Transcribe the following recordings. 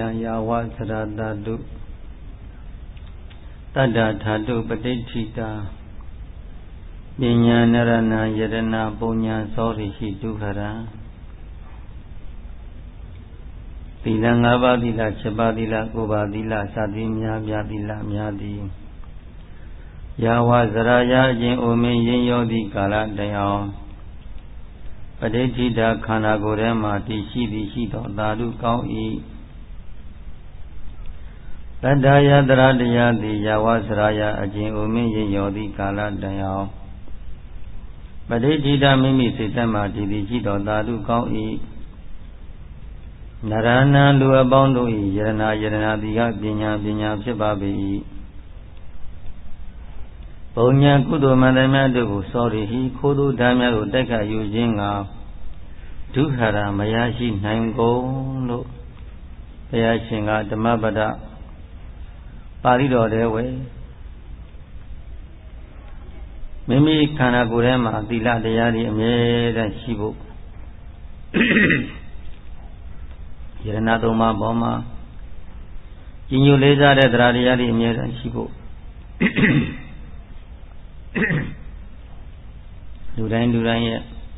Yawa Saradadu Tada Dhatu Patithita Binya Narana Yadana Punya Sorihi Duhara Tila Ngabadila Chabadila Kubadila Sadimya Vyadila Myadi Yawa Saraya Jin Umi Yin Yodi Kala Dayao Padithita Khana Gorema Tishi Dishito Dadu Kau I Tadaya Dradaya Di Yawa Saraya Ajin Umi Yin Yodi Kala Dayao Padithita Mimi Sitama Dishito Dadu Kau I Narana Lua Bondo I Yarana Diga Binya Pibabi Punya Kudu Madama Dubu Sorihi Kudu Damya Udeka Yujinga Duhara Mayashi Nango Payashinga Damabada Parido Dewe Mimi Kana Gurema Dila Deyari Ameda Shibu Yarana Doma Boma Jinyu Leza de Dradiari Ameda Shibu Duran Ye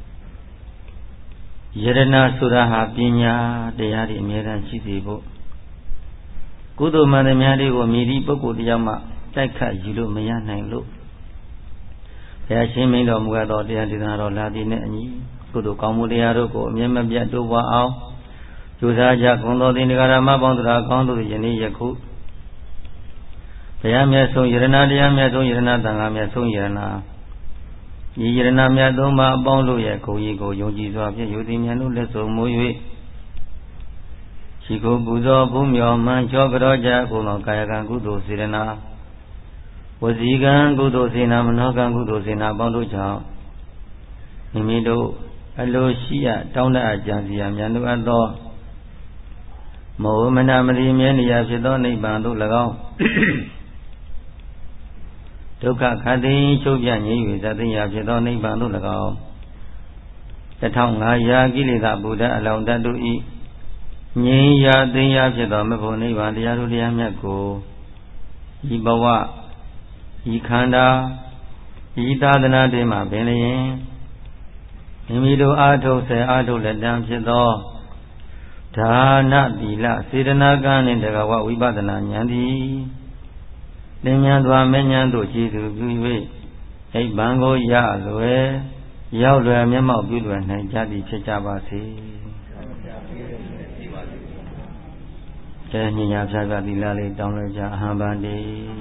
Yarana Suraha Pinya Deyari Ameda Shibu Kudu Madamari or Miri Boku Yama Taka Yulu Mayana Lu Yashimi Lomgado Diadino Ladini Kudu Kamudiaruko Yamabiatu Wow Jusaja Kondo Dingarama Bondra Kondo Yeni Yaku Payamia so Yarana Diamia so Yarana Tangamia so Yarana Yarana Miadoma Bondo Yako Yigo Yoji Swabia Yudimianu Leso Muyi Chico Buzo Bumyo Mancho Groja Kuno Kayakan Kudo Sirena Wazigan Kudo Sina Manokan Kudo Sina Bondo Chao Nimido Alo Shia Tauna Ajansia Mianu Ado Mohamana Marimia Shidoni Bando Lagao Toka Kadi Chobiani Zadia Shidoni Bando Lagao The town Ayagilida Buddha allowed that to eat Ni ya diya Chidome Poni Vandiarudia Mako Ibawa Ikanda Idadana Dema Benin Imido Ato Se Ato Ledam Chido Dana Dila Sidana Gan in the Gawa Wibadana Yandi Nemyandwa Menyando Chidu Gui A Bango Ya Loe Yaudra Memo Gudwan Jadi Chichabasi Niya Saga Dilali Download Hambandi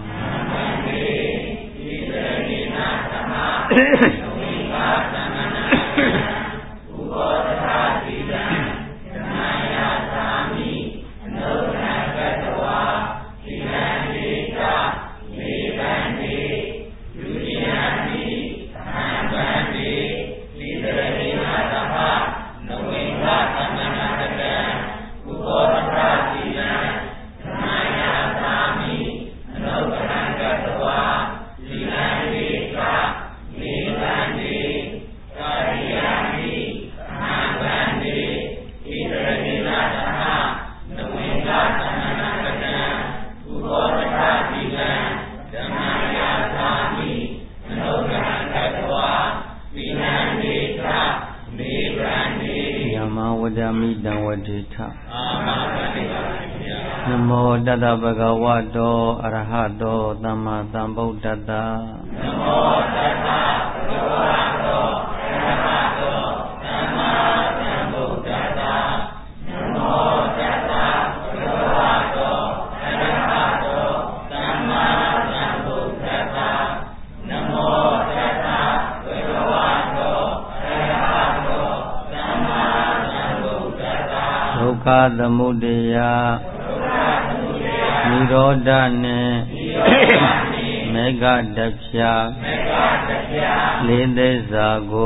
Namo Tata Bhagavato Arahato Dhamma Sambuddhassa Namo Tata Bhagavato Arahato Dhamma Sambuddhassa Namo Tata Bhagavato Arahato Dhamma Sambuddhassa Namo Tata Bhagavato Arahato Dhamma Sambuddhassa Dukkha Samudaya Nirodhane Mega Dapsya Ledezago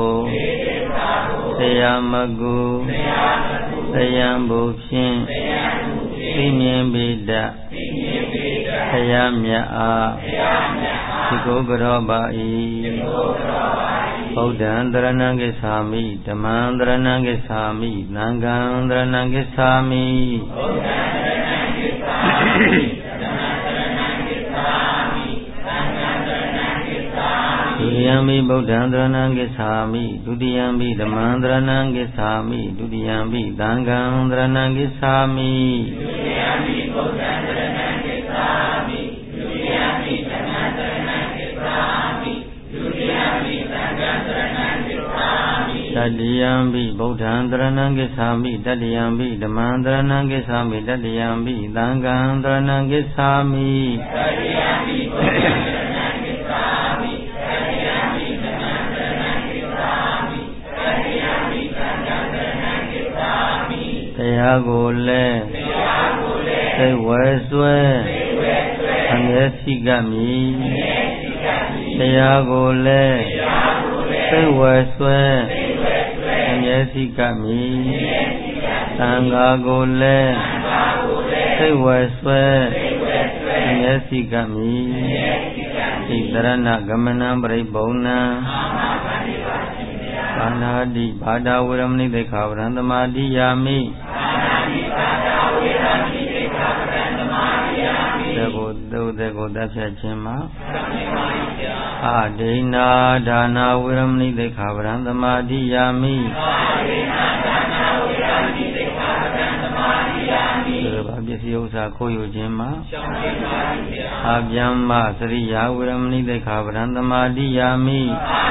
Sayamagu Sayambupshin Simyen Bida Sayamya Sikogorobai Bodhandaranangesami Dhamandaranangesami Nangandaranangesami ဒုတိယံပိဗုဒ္ဓံသရဏံဂစ္ဆာမိဒုတိယံပိဓမ္မံသရဏံဂစ္ဆာမိဒုတိယံပိသံဃံသရဏံဂစ္ဆာမိဒုတိယံပိဗုဒ္ဓံသရဏံဂစ္ဆာမိဒုတိယံပိဓမ္မံသရဏံဂစ္ဆာမိဒုတိယံပိသံဃံသရဏံဂစ္ဆာမိတတိယံပိဗုဒ္ဓံသရဏံဂစ္ဆာမိတတိယံပိဓမ္မံသရဏံဂစ္ဆာမိတတိယံပိသံဃံသရဏံဂစ္ဆာမိတတိယံပိဗုဒ္ဓံသရဏံဂစ္ဆာမိတရားကိုလည်းသိဝဲဆွဲအမျက်စိကမြည်တရားကိုလည်းသိဝဲဆွဲအမျက်စိကမြည်သံဃာကိုလည်းသိဝဲဆွဲအမျက်စိကမြည်ဣတရဏဂမနံပရိပုံဏံဘာနာတိဘာဒဝေရမဏိသေခာဝရံသမာတိယာမိသေကိုသုသေကိုတတ်ဖြတ်ခြင်းမှာအဒိနာဒါနာဝေရမဏိသေခာဝရံသမာတိယာမိသေဘာပစ္စည်းဥစ္စာခိုးယူခြင်းမှာအဗျမ္မစရိယာဝေရမဏိသေခာဝရံသမာတိယာမိ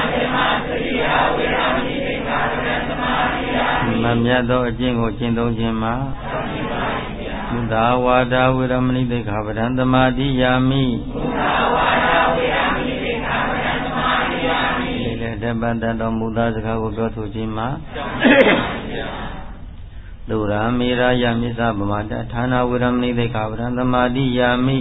မမြတ်သောအကျင့်ကိုကျင့်သုံးခြင်းမှာမုသာဝါဒဝေရမဏိသေခာပဒံသမာတိယာမိဒီလေတပ္ပတ္တောမုသာစကားကိုပြောဆိုခြင်းမှာလူရာမေရာယမစ္ဆပမတ္တဌာနဝေရမဏိသေခာပဒံသမာတိယာမိ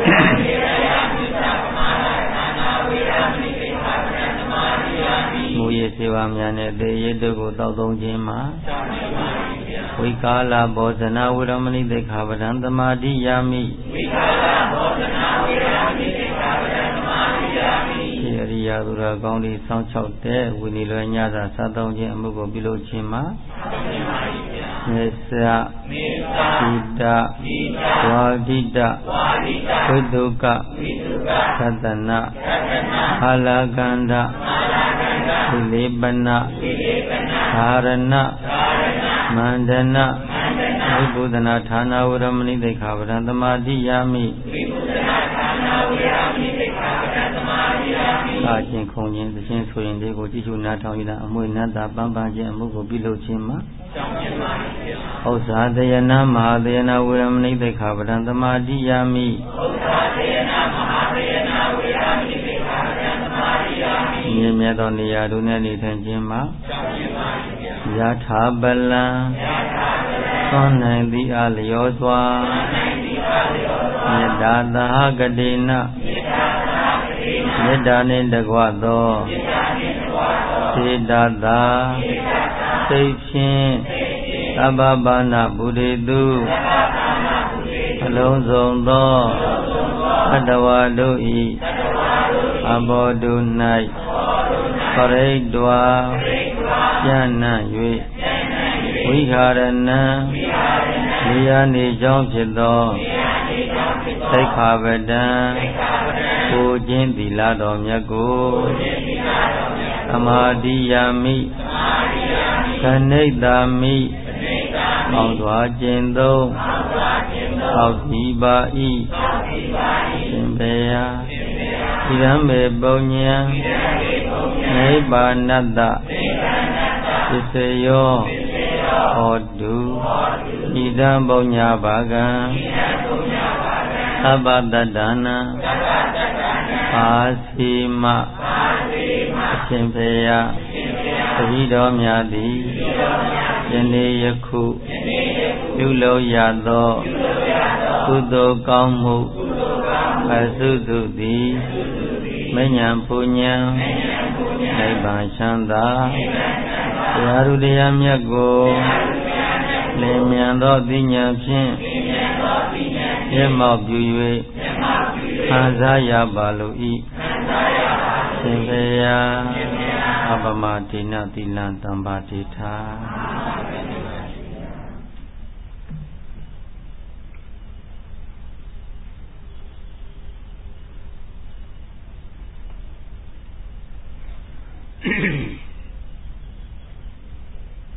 မူရစေဝါများနဲ့သေရတုကိုတောက်သုံးခြင်းမှာဝိကာလဘောဇနာဝေရမဏိသေခာပဒံသမာတိယာမိဝိကာလဘောဇနာဝေရမဏိသေခာပဒံသမာတိယာမိဒီအရိယာသူတော်ကောင်းတွေစောင့်ချောက်တဲ့ဝိနည်းလွယ်ညစာစားသုံးခြင်းအမှုကိုပြုလုပ်ခြင်းမှာမေသသီတဝါဒိတဝိတုကသတ္တနာအာလကန္ဒဝိလေပနဓာရဏမန္တနာဝိပုဒနာဌာနဝရမဏိသေခာပဒံသမာတိယာမိဝိပုဒနာဌာနဝရမဏိသေခာပဒံသမာတိယာမိသာခြင်းခုံခြင်းသခြင်းဆိုရင်လေးကိုကြည့်ရှုနားထောင်ရတာအမွေနတ်တာပန်းပန်းခြင်းအမှုကိုပြုလုပ်ခြင်းမှာဥစ္စာတယနာမဟာတယနာဝရမဏိသေခာပဒံသမာတိယာမိဥစ္စာတယနာမဟာတယနာဝရမဏိသေခာပဒံသမာတိယာမိမြင့်မြတ်သောနေရာတို့နဲ့နေထိုင်ခြင်းမှာယထာပလံသွန်နိုင်သည်အားလျောစွာမေတ္တာသဟဂတိနမေတ္တာနှင့်တကွသောစေတသာစိတ်ဖြင့်သဗ္ဗပါဏဗုဒိတုအလုံးစုံသောသတ္တဝါတို့၏အဘောတု၌ပရိဒ္ဓဝါပြန့်နှံ့၍ဝိဟာရဏံနေရာနေကြောင်းဖြစ်သောသိက္ခာပဒံကိုခြင်းသီလတော်မြတ်ကိုသမာဓိယာမိခဏိတာမိပေါင်းစွာကျင့်သုံးသောက်စီပါ၏ရှင်ဘေယဣရံမေပုညံနိဗ္ဗာနတ္တပစ္စယောဟောတုဣဒံပုညဘာကံသဗ္ဗတတ္တနာပါစီမအရှင်ဖေယတတိတော်များသည်ယနေ့ယခုပြုလုပ်ရသောကုသိုလ်ကောင်းမှုအစုစုသည်မဉ္ဇဉ်ပူဉ္ဇဉ်နိဗ္ဗာန်ချမ်းသာတရားဥတရားမြတ်ကိုလင်းမြန်သောသိဉာဏ်ဖြင့်မျက်မှောက်ပြု၍ခံစားရပါလို၏ရှင်ဖေယအပမဒေနသီလံတမ္ပါတိထာ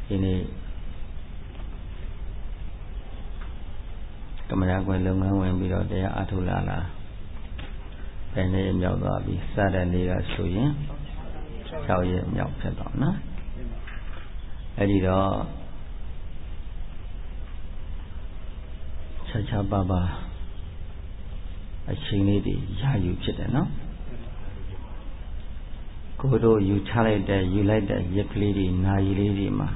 ဒီနေ့ကမ္မရာကွယ်လုပ်ငန်းဝင်ပြီးတော့တရားအထုလာဘယ်နေ့မြောက်သွားပြီစတဲ့နေ့ကဆိုရင်6 ရက်မြောက်ဖြစ်တော့နော်အဲ့ဒီတော့ခြားပါပါအချိန်လေးတွေရယူဖြစ်တယ်နော်ကိုတို့ယူချလိုက်တဲ့ယူလိုက်တဲ့ရက်ကလေးတွေနာရီလေးတွေမှာ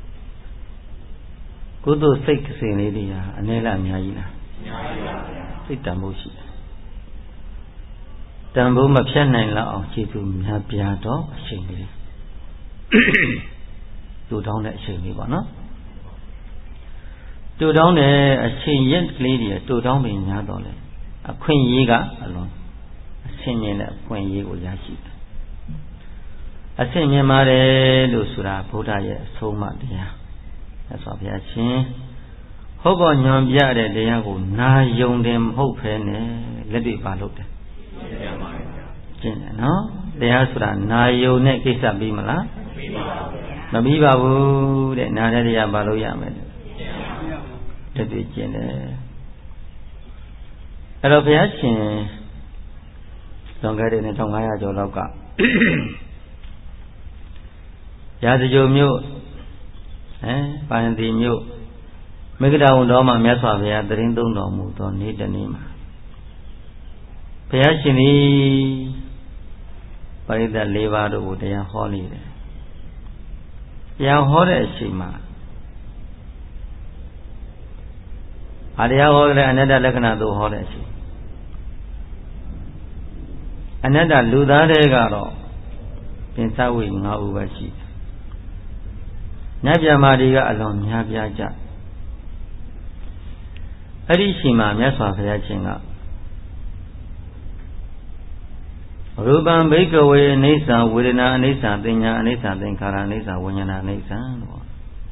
ကိုတို့စိတ်ကစင်လေးတွေဟာအနည်းလားအများကြီးလားအများကြီးပါဗျာစိတ်တန်ဖို့ရှိတယ်တန်ဖို့မဖြတ်နိုင်လောက်အောင်ခြေသူများပြားတော့အချိန်လေးတူတောင်းတဲ့အချိန်လေးပေါ့နော်တူတောင်းတဲ့အချိန်ရက်ကလေးတွေတူတောင်းပင်များတော့လေအခွင့်အရေးကအလွန်အဆင့်မြင့်တဲ့အခွင့်အရေးကိုရရှိတယ်အဆင့်မြင့်ပါတယ်လို့ဆိုတာဗုဒ္ဓရဲ့အဆုံးအမတရားဆက်ဆိုဘုရားရှင်ဟုတ်ကောညွန်ပြတဲ့တရားကိုနာယုံတယ်မဟုတ်ဖဲနဲ့လက်တွေ့ပါလို့တယ်ကျင့်တယ်နော်တရားဆိုတာနာယုံနဲ့ကိစ္စပြီးမလားမပြီးပါဘူးတဲ့နာတဲ့တရားပါလို့ရမယ်လက်တွေ့ကျင့်တယ်အဲ့တော့ဘုရားရှင်လွန်ခဲ့တဲ့1500ကျော်လောက်ကရာဇဂိုမြို့ပါဏသီမြို့မေဃဒဝံတော်မှာမြတ်စွာဘုရားတရင်သုံးတော်မူသောနေ့တနေ့မှာဘုရားရှင်သည်ပရိသတ်၄ပါးတို့ကိုတရားဟောနေတယ်တရားဟောတဲ့အချိန်မှာတရားဟောတဲ့အနတ္တလက္ခဏာတို့ဟောတဲ့အချိန်အနတ္တလူသားတွေကတော့ပင်စဝိ5 ဦးပဲရှိတယ်ညပြမာတွေကအလွန်များပြားကြအဲ့ဒီချိန်မှာမြတ်စွာဘုရားရှင်ကရူပံဘိကဝေအနိစ္စဝေဒနာအနိစ္စသင်ညာအနိစ္စသင်္ခါရအနိစ္စဝိညာဏအနိစ္စလို့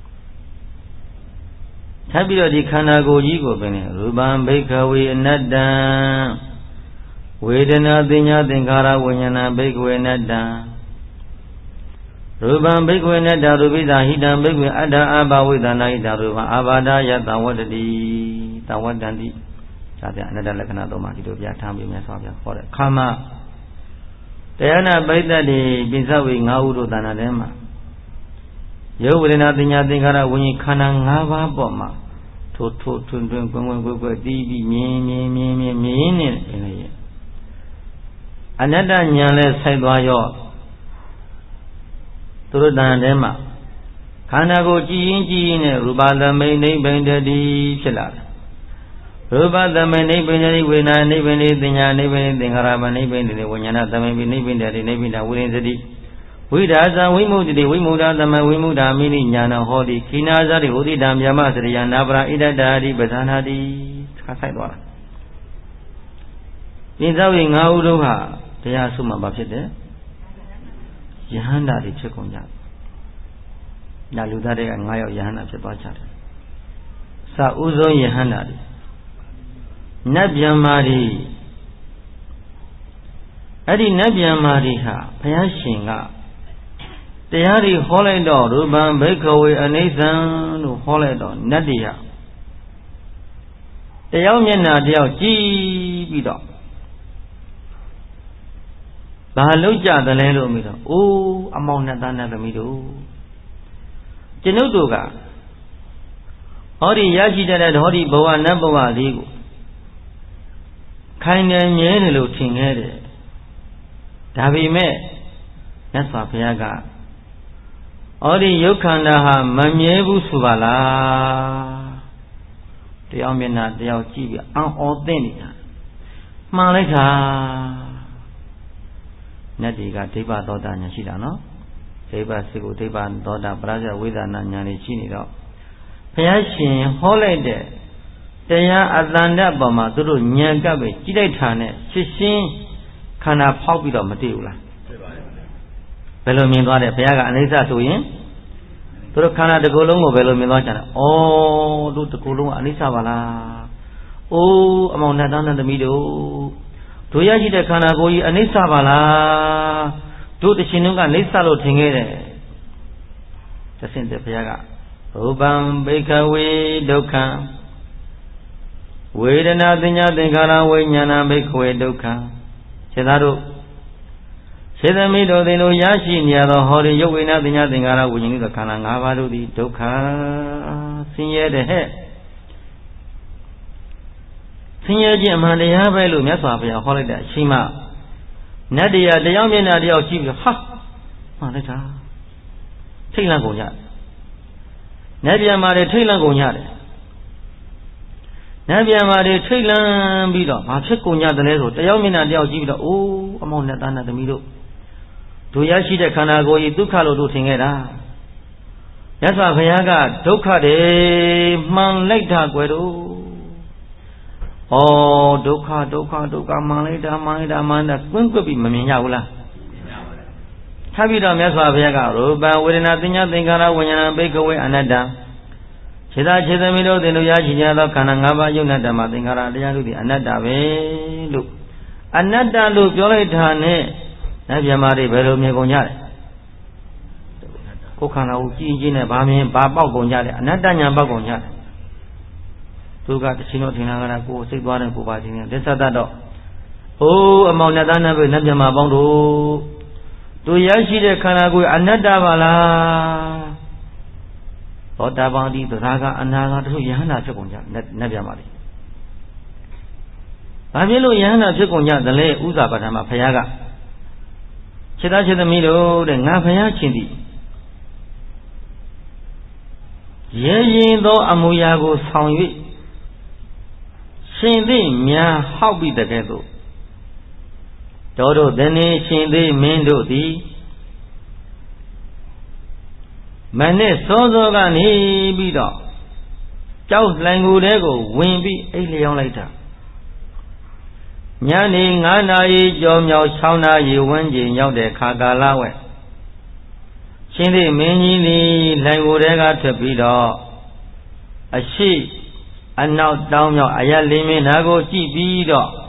ထပ်ပြီးတော့ဒီခန္ဓာကိုယ်ကြီးကိုပင်ရူပံဘိကဝေအနတ္တဝေဒနာသင်ညာသင်္ခါရဝိညာဏဘိကဝေအနတ္တရူပံဘိကဝေနတ္တရူပိသဟိတံဘိကဝေအတ္တအာဘဝိသနာဟိတရူပံအာဘာဒယတံဝတ္တိတံဝတ္တန္တိဒါပြအနတ္တလက္ခဏာသုံးပါးဒီလိုပြထားပြီးမြတ်စွာဘုရားဟောတဲ့ခါမှာတရားနာပိဋကတ်တွေပိစဝေ5 ဦးတို့တဏ္ဍာထဲမှာယောဝေဒနာသင်ညာသင်္ခါရဝိညာဉ်ခန္ဓာ5 ပါးပေါ်မှာထိုးထွန်းထွန်းကွယ်ကွယ်တီးပြီးမြင်နေတယ်အနတ္တဉာဏ်လဲဆိုင်သွားရောသူတို့တန်ထဲမှာခန္ဓာကိုကြည်ရင်နဲ့ရူပသမိန်နိဗ္ဗာန်တတိဖြစ်လာတယ်ရူပသမိန်နိဗ္ဗာန်တတိဝေဒနာနိဗ္ဗာန်တတိသင်ညာနိဗ္ဗာန်တတိသင်္ခါရမနိဗ္ဗာန်တတိဝိညာဏသမိန်နိဗ္ဗာန်တတိနိဗ္ဗာန်ဝိရိယတတိဝိဒါဇဝိမုတ္တိဝိမုဒ္ဒသမဝိမုဒ္ဒမိနိညာဏဟောတိခိနာဇတိဟောတိတံမြမစရိယနာပရာဣဒတ္တာတိပဇာနာတိခါဆိုင်သွားတာပိစဝေ5 ဦးတို့ဟာတရားဆုမှာဖြစ်တယ်ယဟန္တာတွေဖြစ်ကုန်ကြတယ်။ဒါလူသားတွေက9 ယောက်ယဟန္တာဖြစ်သွားကြတယ်။စာဥဆုံးယဟန္တာတွေနတ်ဗျံမာတွေအဲ့ဒီနတ်ဗျံမာတွေဟာဘုရားရှင်ကတရားတွေဟောလိုက်တော့ရူပံဘိက္ခဝေအနိစ္စံလို့ဟောလိုက်တော့နတ်တွေဟာတယောက်မျက်နှာတယောက်ကြည့်ပြီးတော့ဘာလို့ကြတယ်လဲလို့မိတော့အိုးအမောင်နဲ့သားနဲ့သမီးတို့ကျွန်ုပ်တို့ကဟောဒီရရှိတဲ့ဟောဒီဘဝနတ်ဘဝလေးကိုခိုင်နေမြဲတယ်လို့ထင်ခဲ့တယ်ဒါပေမဲ့မြတ်စွာဘုရားကဟောဒီယုတ်ခန္ဓာဟာမမြဲဘူးဆိုပါလားတယောက်မျက်နှာတယောက်ကြည့်ပြီးအော်သင့်နေတာမှန်လိုက်တာနတ်တွေကဒိဗ္ဗသောတာဉာဏ်ရှိတာနော်ဒိဗ္ဗစေကိုဒိဗ္ဗသောတာပရဇဝိသနာဉာဏ်တွေရှိနေတော့ဘုရားရှင်ဟောလိုက်တဲ့တရားအတန်တပေါ်မှာသူတို့ဉာဏ်ကပ်ပဲကြည့်လိုက်တာနဲ့ရှင်းခန္ဓာဖောက်ပြီးတော့မတည်ဘူးလားဘယ်လိုမြင်သွားတယ်ဘုရားကအနိစ္စဆိုရင်သူတို့ခန္ဓာတစ်ခုလုံးကိုဘယ်လိုမြင်သွားကြလဲဩတို့တစ်ခုလုံးကအနိစ္စပါလားအိုးအမောင်နဲ့သားနဲ့သမီးတို့ရရှိတဲ့ခန္ဓာကိုယ်ကြီးအနိစ္စပါလားတို့တရှင်တို့ကအနိစ္စလို့ထင်ခဲ့တယ် Tasin the Piaga Ubam Bikawe Doka Vedana Dinya Dingara Vinyana Bikwe Doka Sedaro Sedamido Dino Yashi near the Hori Yowina Dinya Dingara winning the Kanangavaru di Doka Senior the head Senior Jim and the Havelu Mesapia holiday Shima Nadia the young man Nadia Chief Ha Manita Tilangoya Nadia Mare Tilangoya Nadia Mare Tilan Bido Machekonya the Lezo the young man Nadia Chief oh among Natana the Mido Do Yashi the Kanago Dukalo do Singera Yasa Vayaga Doka de Man Lake Guedo Oh, Doka, Manida, Manda, Quinquabi, Mamina. Tabida Mesa Vega, Ruba, with nothing, Tingara, when you bake away another. Chida Chedamino, the Nuyashi, Kanangaba, Yunada, Matingara, the another look. Another look, Jolitane, Naviamari, Vero Megonia. Kokana, Ujin, Bami, Baba Gonya, another Yabagonya. Tuga the Sino Tinagana go, Sigwan and Pubatin, Desatado. Oh, among Nadana with Najama Bondo. Do Yashi the Kanagu Anadavala. Otabandi, the Raga, and Naga to Yana Chakunya, Nabiamari. Avilo Yana Chakunya, the lay Uza Batama Payaga. Chedachi the Milo, the Napaya Chindi. Ye, though Amuyago sound. Shindi Mia, how be the ghetto? Todo Deni Shindi Mendo di Mane Sozogani Bido Chaus Langulego, Wimby, Alien later. Nyani Nana Jom Yao Shauna, you went in Yode Kagalawe. Shindi Mini Langurega to Bido a sheep. And now down your Ayalimi Nago Gibido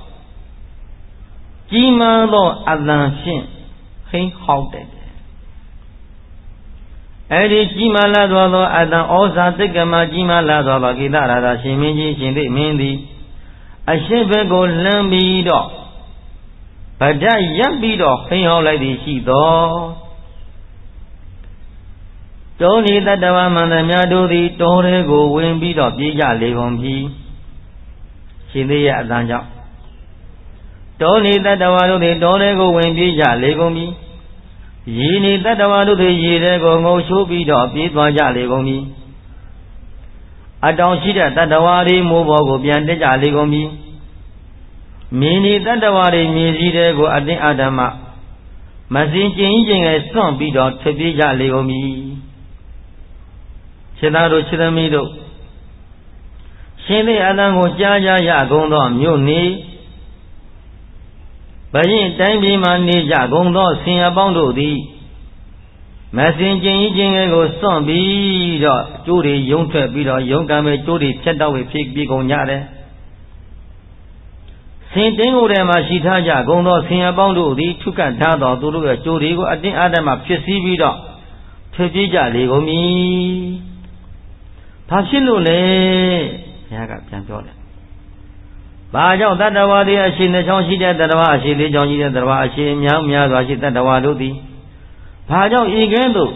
Gimado Adlanshin, he halted. Edi Gimalado Adan Osa Tegama Gimalado Gidara Shimiji Shindi Mindi a Shebego Lambido. But that Yambido, he already see though. Don't need that the woman and Yadu the Torrego will be the Bija Legombi. Shilia Danja. Don't need that the one the Torrego will be Legombi. Ye need that the one the Yego should be the Bija Legombi. I don't see that the Wari move over beyond the Legombi. Many that the Wari Mizide go at the Adama. Mazin changing a strong bit of Bija Legombi. Chedaro Chidamido Shindi Adango Jaja Yagondo Muni Bayin Tambi Mani Jagondo Singabondo di Messaging Ego Sombi Judy Yunta Bido Yungame Judy Chetawi Pig Bigonyare Saint Dingodema Shita Yagondo Singabondo di Tuka Tado Duru Judy go Adin Adama Pisi Bido Tujija Legomi Pashilule Yaga Piantola Bajo Dadawadi, a shin the Jonshi Dadawa, she the Jonji Dadawa, she Miao Miao, she Dadawadudi Bajo Igendo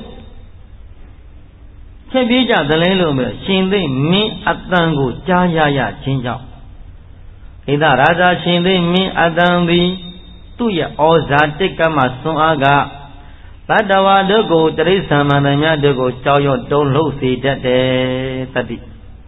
Chebija the Lelum, Shindi, me Atangu, Jaya, Chinja Ida Raja Shindi, me Adambi, Tuya, Oza, Tikama, Suaga. Padawa dogo Teresa Mananya dogo Choyo don't lose it Tadi.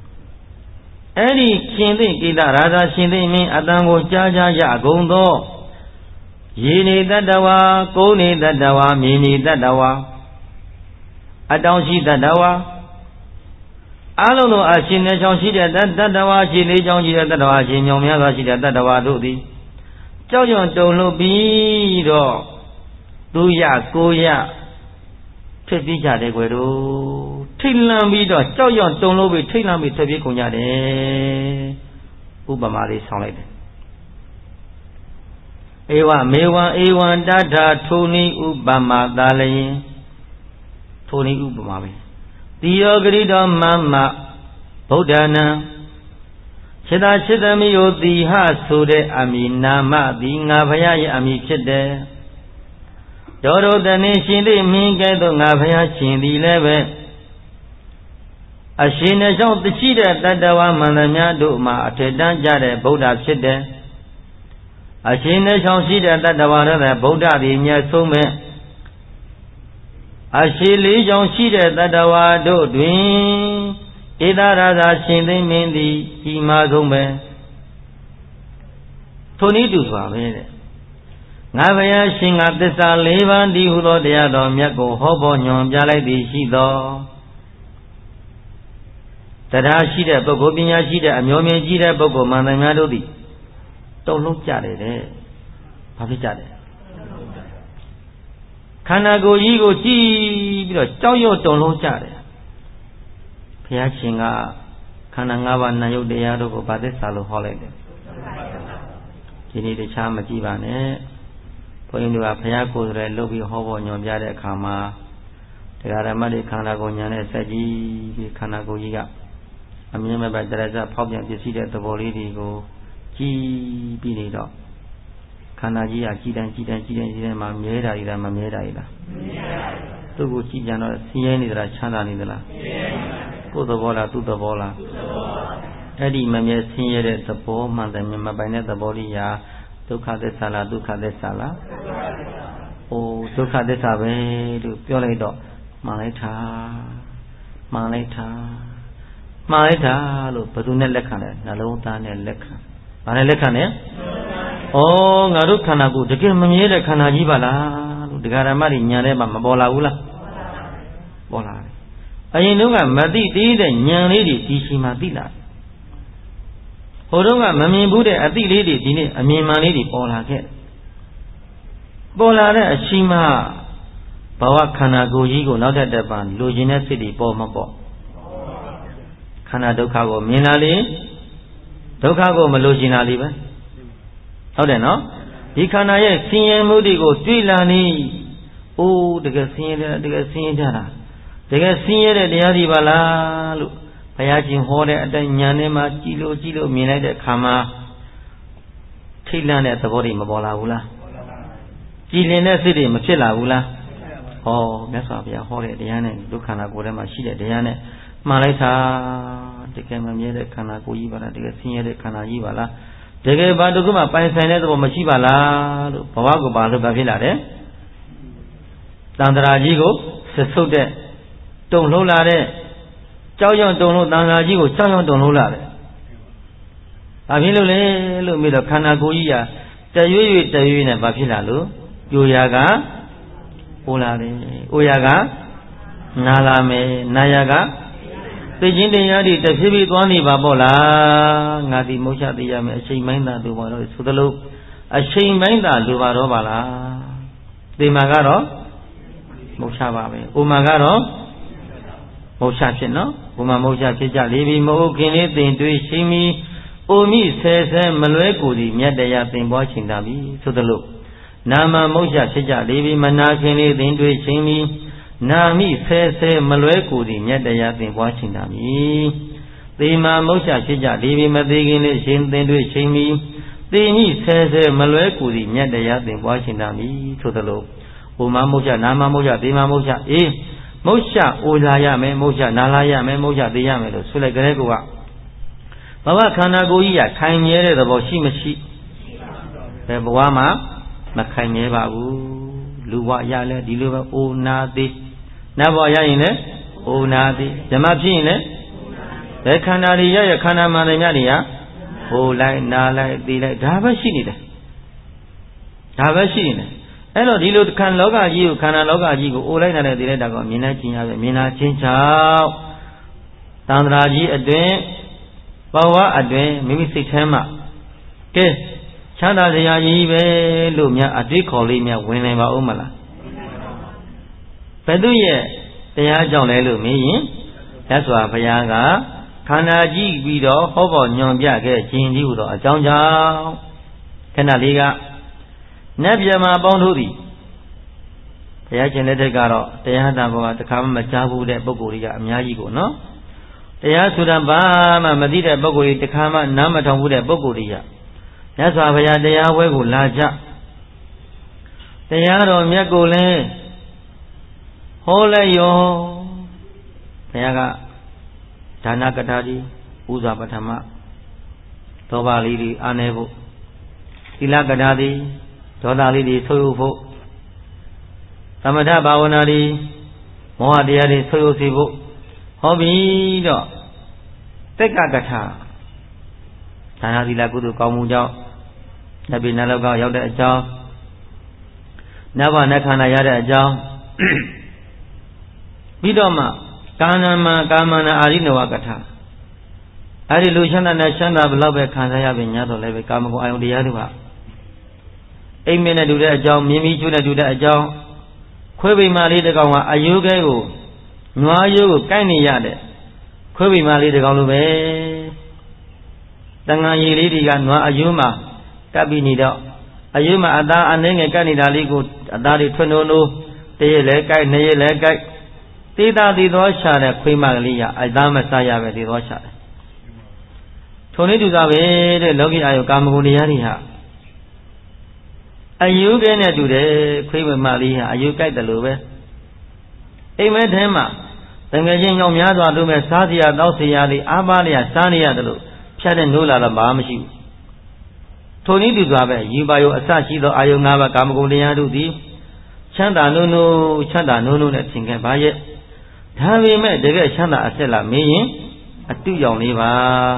Any Shindi Kida Raja Shindi me Adango Jaja Yagondo Yini Dadawa, Koni Dadawa, Mini Dadawa Adonshi Dadawa Alono Ashine Jonshida Dadawa, Chili Jonji Dadawa, Jimyomia Dadawa Dudi Choyo don't look Duya, Goya, Tedija de Guedo, Tilamida, Joyon, don't know with Tilamid Tabicunya de Ubamari Solid. Ewa, Mewa, Dada, Tony Ubama, Dale, Tony Ubamabi. တိယောဂရိတောမမဗုဒ္ဓနာခြေသာခြေသမီးကိုတိဟဆိုတဲ့အမည်နာမသည်ငါဘုရားရဲ့အမည်ဖြစ်တယ်ဒေါရတနေရှင်သည်မင်းကဲ့သို့ငါဘုရားရှင်သည်လည်းပဲအရှင်နဲ့ကြောင့်တရှိတဲ့တတ္တဝါမန္တများတို့မှာအထက်တန်းကြတဲ့ဗုဒ္ဓဖြစ်တယ်အရှင်နဲ့ကြောင့်ရှိတဲ့တတ္တဝါတို့တဲ့ဗုဒ္ဓသည်မြတ်ဆုံးပဲအရှိလေးကြောင့်ရှိတဲ့တတ္တဝါတို့တွင်ဧတရာဇာရှင်သိမင်းသည်ကြီးမားဆုံးပဲထိုနည်းတူစွာပဲတဲ့ငါဘုရားရှင်ကသစ္စာ၄ပါးတည်းဟူသောတရားတော်မြတ်ကိုဟောပေါ်ညွှန်ပြလိုက်သည်ရှိသောတရားရှိတဲ့ပုဂ္ဂိုလ်ပညာရှိတဲ့အမျိုးမြင့်ကြီးတဲ့ပုဂ္ဂိုလ်မှန်သမျှတို့သည်တုံ့လုံးကြတယ်တဲ့ဘာဖြစ်ကြတယ်ခန္ဓာကိုယ်ကြီးကိုကြည့်ပြီးတော့ကြောက်ရွံ့တုန်လုံးကြတယ်ဘုရားရှင်ကခန္ဓာ၅ပါးနာယုတ်တရားတို့ကိုဗာသစ္စာလို့ဟောလိုက်တယ်ဒီနေ့တခြားမကြည့်ပါနဲ့ဘုန်းကြီးတို့ကဘုရားကိုယ်တိုင်လုပ်ပြီးဟောပေါ်ညွှန်ပြတဲ့အခါမှာတရားဓမ္မတွေခန္ဓာကိုယ်ညာနဲ့ဆက်ကြည့်ပြီးခန္ဓာကိုယ်ကြီးကအမြင်မဲ့တရဇဖောက်ပြန်ပြည့်စည်တဲ့သဘောလေးတွေကိုကြည့်ပြီးနေတော့ခန္ဓာကြီးကကြည်တိုင်းမှာမြဲတာရည်လားမမြဲတာရည်လားသူ့ကိုကြည်ကြံတော့ဆင်းရဲနေသလားချမ်းသာနေသလားကိုယ်သဘောလားသူ့သဘောလားအဲ့ဒီမမြဲဆင်းရဲတဲ့သဘောမှန်တယ်မပိုင်တဲ့သဘောလေးရာဒုက္ခသစ္စာလားဒုက္ခသစ္စာလားဟိုဒုက္ခသစ္စာပဲလို့ပြောလိုက်တော့မှန်လိုက်တာလို့ဘယ်သူနဲ့လက်ခံလဲနှလုံးသားနဲ့လက်ခံဘာနဲ့လက်ခံလဲငါတို့ခန္ဓာကိုယ်တကယ်မမြဲတဲ့ခန္ဓာကြီးပါလားလို့တရားဓမ္မတွေညာထဲမှာမပေါ်လာဘူးလားပေါ်လာတယ်အရင်တုန်းကမသိသေးတဲ့ဉာဏ်လေးတွေဒီရှိမှသိလာဟိုတုန်းကမမြင်ဘူးတဲ့အသိလေးတွေဒီနေ့အမြင်မှန်လေးတွေပေါ်လာခဲ့ပေါ်လာတဲ့အရှိမှဘဝခန္ဓာကိုယ်ကြီးကိုနောက်တစ်ပံလိုချင်တဲ့စိတ်တွေပေါ်မပေါ်ခန္ဓာဒုက္ခကိုမြင်လာလေဒုက္ခကိုမလိုချင်တာလေးပဲဟုတ်တယ်နော်ဒီခန္ဓာရဲ့ဆင်းရဲမှုတွေကိုတွေ့လာနေတကယ်ဆင်းရဲကြတာတကယ်ဆင်းရဲတဲ့တရားတွေပါလားလို့ဘုရားရှင်ဟောတဲ့အတိုင်းဉာဏ်နဲ့မှကြည်လို့မြင်လိုက်တဲ့အခါမှာထိတ်လန့်တဲ့သဘောတွေမပေါ်လာဘူးလားကြည်လင်တဲ့စိတ်တွေမဖြစ်လာဘူးလားမြတ်စွာဘုရားဟောတဲ့တရားနဲ့ဒုက္ခနာကိုယ်ထဲမှာရှိတဲ့တရားနဲ့မှားလိုက်တာတကယ်မမြဲတဲ့ခန္ဓာကိုယ်ကြီးပါလားတကယ်ဆင်းရဲတဲ့ခန္ဓာကြီးပါလားတကယ်ဘာတစ်ခုမှပိုင်ဆိုင်တဲ့သဘောမရှိပါလားလို့ဘဝကိုဘာလို့ဖြစ်လာတယ်တန်ត្រာကြီးကိုဆက်ဆုပ်တဲ့တုံလှုပ်လာတဲ့ကြောက်ရွံ့တုံလို့တန်ត្រာကြီးကိုကြောက်ရွံ့တုံလှုပ်လာတယ်ဘာဖြစ်လို့လဲလို့ပြီးတော့ခန္ဓာကိုယ်ကြီးကတရွေ့နဲ့ဘာဖြစ်လာလို့ပြိုရာကပိုလာတယ်။အိုရာကနာလာမယ်။နာရာကသိချင်းတရားတွေတဖြည်းဖြည်းသွားနေပါပေါ့လား။ငါဒီမုတ်ချသိရမယ်အချိန်ပိုင်းသာလိုပါတော့ဆိုသလိုအချိန်ပိုင်းသာလိုပါတော့ပါလား။ဒီမှာကတော့မုတ်ချပါပဲ။အိုမှာကတော့မုတ်ချဖြစ်နော်။အိုမှာမုတ်ချဖြစ်ကြလေပြီမဟုတ်ခင်လေးတင်တွေးရှိမီအိုမိဆဲမလွဲကိုဒီမြတ်တရားသင်ပွားချိန်တာပြီဆိုသလိုနာမမုတ်ချဖြစ်ကြလေပြီမနာခင်လေးသင်တွေးချိန်မီနာမိဆဲမလွဲကိုဒီမြတ်တရားသင်ပွားချိန်တာပြီသေမာမုတ်ချဖြစ်ကြလေပြီမသေးခင်လေးရှင်သင်တွေးချိန်မီသေမိဆဲမလွဲကိုဒီမြတ်တရားသင်ပွားချိန်တာပြီဆိုသလိုအိုမမုတ်ချနာမမုတ်ချသေမာမုတ်ချမုတ်ချအိုလာရမယ်မုတ်ချနာလာရမယ်မုတ်ချသေးရမယ်လို့ဆိုလိုက်ကြတဲ့ကောဘဝခန္ဓာကိုယ်ကြီးကခိုင်မြဲတဲ့သဘောရှိမရှိဘယ်ဘဝမှာမခိုင်မြဲပါဘူးလူဘဝရလဲဒီလိုပဲအိုနာသေးနတ်ဘဝရရင်လဲအိုနာသေးဓမ္မဖြစ်ရင်လဲဘယ်ခန္ဓာတွေရခန္ဓာမှန်တယ်များတွေကဟိုလိုက်နာလိုက်သိလိုက်ဒါပဲရှိနေတယ်အဲ့တော့ဒီလိုခန္ဓာလောကကြီးကိုအိုလိုက်နာလိုက်သိလိုက်တာကမြင်နေခြင်းရပဲမြင်နာခြင်းကြောင့်သံဃာကြီးအတွင်ဘဝအတွင်မိမိစိတ်ထဲမှာကဲချမ်းသာစရာကြီးပဲလို့များအတွေ့ခေါ်လေးများဝင်နိုင်ပါဦးမလားဘယ်သူရဲ့တရားကြောင့်လဲလို့မေးရင်မြတ်စွာဘုရားကခန္ဓာကြီးပြီးတော့ဟောပေါ်ညွန်ပြခဲ့ခြင်းကြီးဟူသောအကြောင်းကြောင့်ခဏလေးကနတ်ဗျမအပေါင်းတို့သည်ဘတရားရှင်လက်ထက်ကတော့တရားဟံဘောကတခါမှမကြားဘူးတဲ့ပုဂ္ဂိုလ်တွေကအများကြီးကိုနော်တရားဆိုတာဘာမှမသိတဲ့ပုဂ္ဂိုလ်တွေတခါမှနားမထောင်ဘူးတဲ့ပုဂ္ဂိုလ်တွေကမြတ်စွာဘုရားတရားဝဲကိုလာကြတရားတော်မြတ်ကိုလည်းဟောလိုက်ရောဘုရားကဒါနကထာတိဥစွာပထမသောပါလေးတွေအာနေဖို့သီလကထာတိဒေါသလေးတွေဆုပ်ယုပ်ဖို့သမထဘာဝနာတွေမောဟတရားတွေဆုပ်ယုပ်စေဖို့ဟောပြီးတော့တက္ကကထာဒါနသီလကုသိုလ်ကောင်းမှုကြောင့်နတ်ပြည်နတ်လောကရောက်တဲ့အကြောင်းနတ်ဘဝနတ်ခန္ဓာရတဲ့အကြောင်းပြီးတော့မှကာဏမကာမနာအာရိနဝကထာအဲ့ဒီလူချမ်းသာနဲ့ချမ်းသာဘလောက်ပဲခံစားရပြီညာတော့လည်းပဲကာမဂုဏ်အာယုန်တရားတို့ကအိမ်မင်းနဲ့တူတဲ့အကြောင်းမြင်းမီးကျွတ်နဲ့တူတဲ့အကြောင်းခွေးပိမာလေးတစ်ကောင်ကအယိုးကဲကိုနွားရိုးကိုကိုက်နေရတဲ့ခွေးပိမာလေးတစ်ကောင်လိုပဲတန်ငါရည်လေးတွေကနွားအယိုးမှာကပ်ပြီးနေတော့အယိုးမှာအသားအနှဲငယ်ကပ်နေတာလေးကိုအသားတွေထွန်းနိုးတရက်လဲကိုက်နှစ်ရက်လဲကိုက်တေးသားသေးသောရှာတဲ့ခွေးမကလေးကအသားမစားရပဲသေးသောရှာတယ်ထုံလေးတူသားပဲတဲ့လောကီအာယုကာမဂုဏ်တရားတွေဟာအယုကဲနဲ့တူတယ်ခွေးမလေးဟာအယုကြိုက်တယ်လို့ပဲအိမ်မဲထဲမှာတငယ်ချင်းကြောင့်များစွာတို့မဲ့စားစရာတောက်စရာတွေအားပါးလျာစားနေရတယ်လို့ဖြတ်တဲ့နိုးလာတော့ဘာမှမရှိဘူးထိုနည်းတူစွာပဲယူပါယုအစရှိသောအာယု၅ပါးကာမဂုဏ်တရားတို့သည်ချမ်းသာနိုးနဲ့သင်ခဲ့ပါရဲ့ဒါပေမဲ့တကယ်ချမ်းသာအစစ်လားမင်းရင်အတုရောင်လေးပါ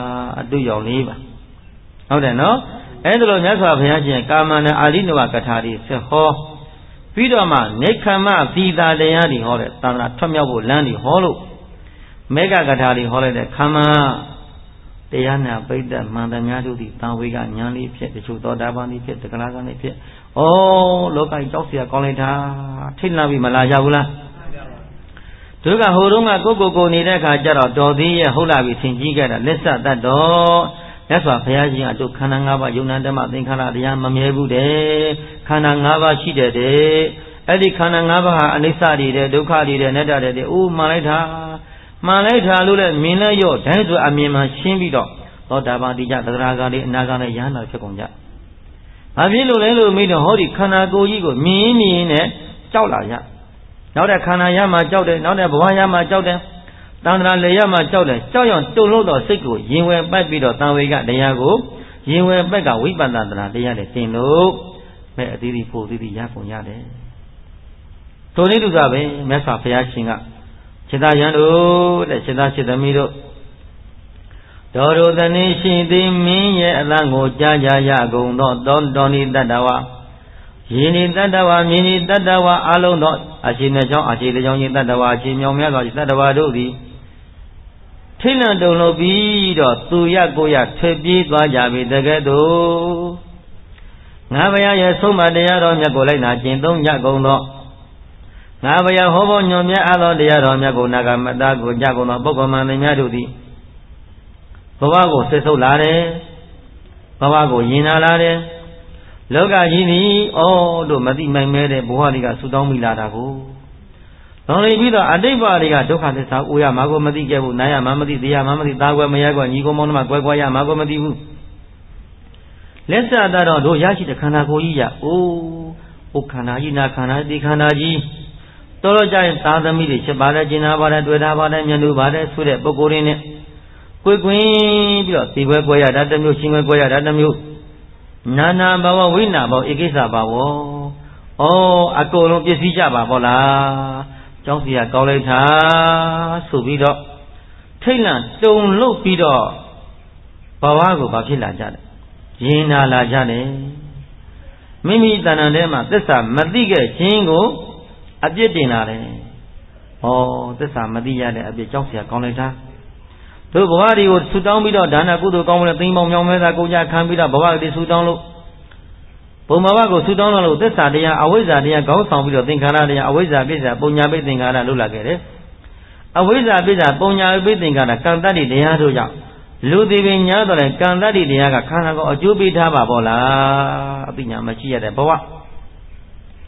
ဟုတ်တယ်နော်အဲ့ဒါလိုမြတ်စွာဘုရားရှင်ကာမနာအာရိနဝကထာတွေဆက်ဟောပြီးတော့မှနေခမသီတာတရားတွေဟောတဲ့သံဃာထွက်မြောက်ဖို့လမ်းတွေဟောလို့မေဃကထာတွေဟောလိုက်တဲ့ခမတရားနာပိဋကမှန်သမျှတို့သည်တန်ဝေကညာလေးဖြစ်တချို့သောတာပန်လေးဖြစ်တက္ကလာကလေးဖြစ်ဩလောကကြီးကြောက်เสียကောင်းလိုက်တာထိတ်လာပြီမလာရဘူးလားတို့ကဟိုတုန်းကကိုနေတဲ့အခါကျတော့တော်သေးရဲ့ဟုတ်လာပြီသင်ကြီးခဲ့တာလက်ဆက်တတ်တော့မြတ်စွာဘုရားရှင်အတို့ခန္ဓာ၅ပါးယုံနာဓမ္မသင်္ခါရတရားမမြဲဘူးတဲ့ခန္ဓာ၅ပါးရှိတယ်တဲ့အဲ့ဒီခန္ဓာ၅ပါးဟာအနိစ္စတွေတဲ့ဒုက္ခတွေတဲ့အနတ္တတွေတဲ့အိုးမှန်လိုက်တာလို့လည်းမြင်လဲရော့ဒိုင်းဆိုအမြင်မှရှင်းပြီးတော့သောတာပန်တိကျသဂရာဂါလေးအနာဂါနဲ့ယဟန္တာဖြစ်ကုန်ကြဘာဖြစ်လို့လဲလို့မိတော့ဟောဒီခန္ဓာကိုယ်ကြီးကိုမြင်နဲ့ကြောက်လာရနောက်တဲ့ခန္ဓာရမှကြောက်တယ်နောက်တဲ့ဘဝရမှကြောက်တယ်တန်ត្រာလေရမှကြောက်တယ်ကြောက်ရွံ့တုန်လို့တော့စိတ်ကိုရင်ဝယ်ပတ်ပြီးတော့တန်ဝေကတရားကိုရင်ဝယ်ပတ်ကဝိပဿနာတရားနဲ့သင်လို့မဲ့အသီးသီးဖို့သီးသီးရကုန်ရတယ်ထိုနည်းတူသာပဲမြတ်စွာဘုရားရှင်ကစေတယံတို့တဲ့စေတရှိသမီးတို့တော်တို့တနည်းရှိသည်မင်းရဲ့အလံကိုကြားကြရကုန်သောတောနိတတ္တဝါယင်းဤတတ္တဝါမြင်းဤတတ္တဝါအလုံးသောအရှိနှချောင်းအရှိတစ်ချောင်းဤတတ္တဝါအရှိမြောင်များစွာဤတတ္တဝါတို့သည်ထိလန့်တုံလို့ပြီးတော့သူရကိုရထွက်ပြေးသွားကြပြီတကယ်တော့ငါဘုရားရဲ့ဆုံးမတရားတော်မြတ်ကိုလိုက်နာကျင့်သုံးကြကုန်သောငါဘုရားဟောဖို့ညွန်မြတ်အပ်သောတရားတော်မြတ်ကိုနာဂမတကိုကြကုန်သောပုဂ္ဂိုလ်မှန်များတို့သည်ဘဝကိုဆက်ဆုပ်လာတယ်ဘဝကိုယဉ်လာတယ်လောကကြီးသည်တို့မသိမိုင်မဲတဲ့ဘဝတွေကဆူတောင်းမိလာတာကိုလောင်နေပြီးတော့အတိတ်ဘဝတွေကဒုက္ခသစ္စာအိုရမှာကိုမသိခဲ့ဘူးနားရမှာမသိသိရမှာမသိသားကွယ်မရကွယ်ညီကိုမောင်နှမကွယ်ရမှာကိုမသိဘူးလက်စတာတော့တို့ရရှိတဲ့ခန္ဓာကိုယ်ကြီးရခန္ဓာကြီးနာခန္ဓာဒီခန္ဓာကြီးတော်ကြရင်သာသမီတွေချက်ပါတယ်ကျင်နာပါတယ်တွေ့တာပါတယ်မျက်နှာပါတယ်ဆိုတဲ့ပုဂ္ဂိုလ်တွေနဲ့ကိုယ်ကွင်းပြီးတော့ဒီဘွဲကွယ်ရတာတစ်မျိုးရှင်ဘွဲကွယ်ရတာတစ်မျိုးနာနာဘဝဝိနာဘဝဧကိစ္စဘဝအကုန်လုံးပြည့်စည်ကြပါဗောလားကျောင်းစီကကောင်းလိုက်တာဆိုပြီးတော့ထိတ်လန့်တုန်လှုပ်ပြီးတော့ဘဝကိုဘာဖြစ်လာကြလဲရင်နာလာကြတယ်မိမိတဏ္ဍာထဲမှာသစ္စာမသိခဲ့ခြင်းကိုအပြစ်တင်လာတယ်သစ္စာမသိရတဲ့အပြစ်ကျောင်းစီကကောင်းလိုက်တာတို့ဘဝတွေကိုဆူတောင်းပြီးတော့ဒါနကုသိုလ်ကောင်းမှုနဲ့သိမ့်ပေါင်းမြောင်မဲသာကိုကြခံပြီးတော့ဘဝတွေဆူတောင်းလို့ဘုံဘဝကိုဆူတောင်းလို့သစ္စာတရားအဝိဇ္ဇာတရားခေါင်းဆောင်ပြီးတော့သင်္ခါရတရားအဝိဇ္ဇာပိစ္ဆာပုံညာပိသင်္ခါရလို့လာခဲ့တယ်အဝိဇ္ဇာပိစ္ဆာပုံညာပိသင်္ခါရကံတတ္တိတရားတို့ကြောင့်လူသည်ပင်ညာတော့လေကံတတ္တိတရားကခန္ဓာကိုအကျိုးပေးထားပါဗောလားအပညာမရှိရတဲ့ဘဝ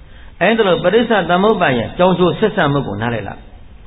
အဲ့ဒါလို့ပရိစ္ဆသမုပ္ပါရဲ့ကြောင်းကျိုးဆက်ဆံမှုကိုနားလည်လား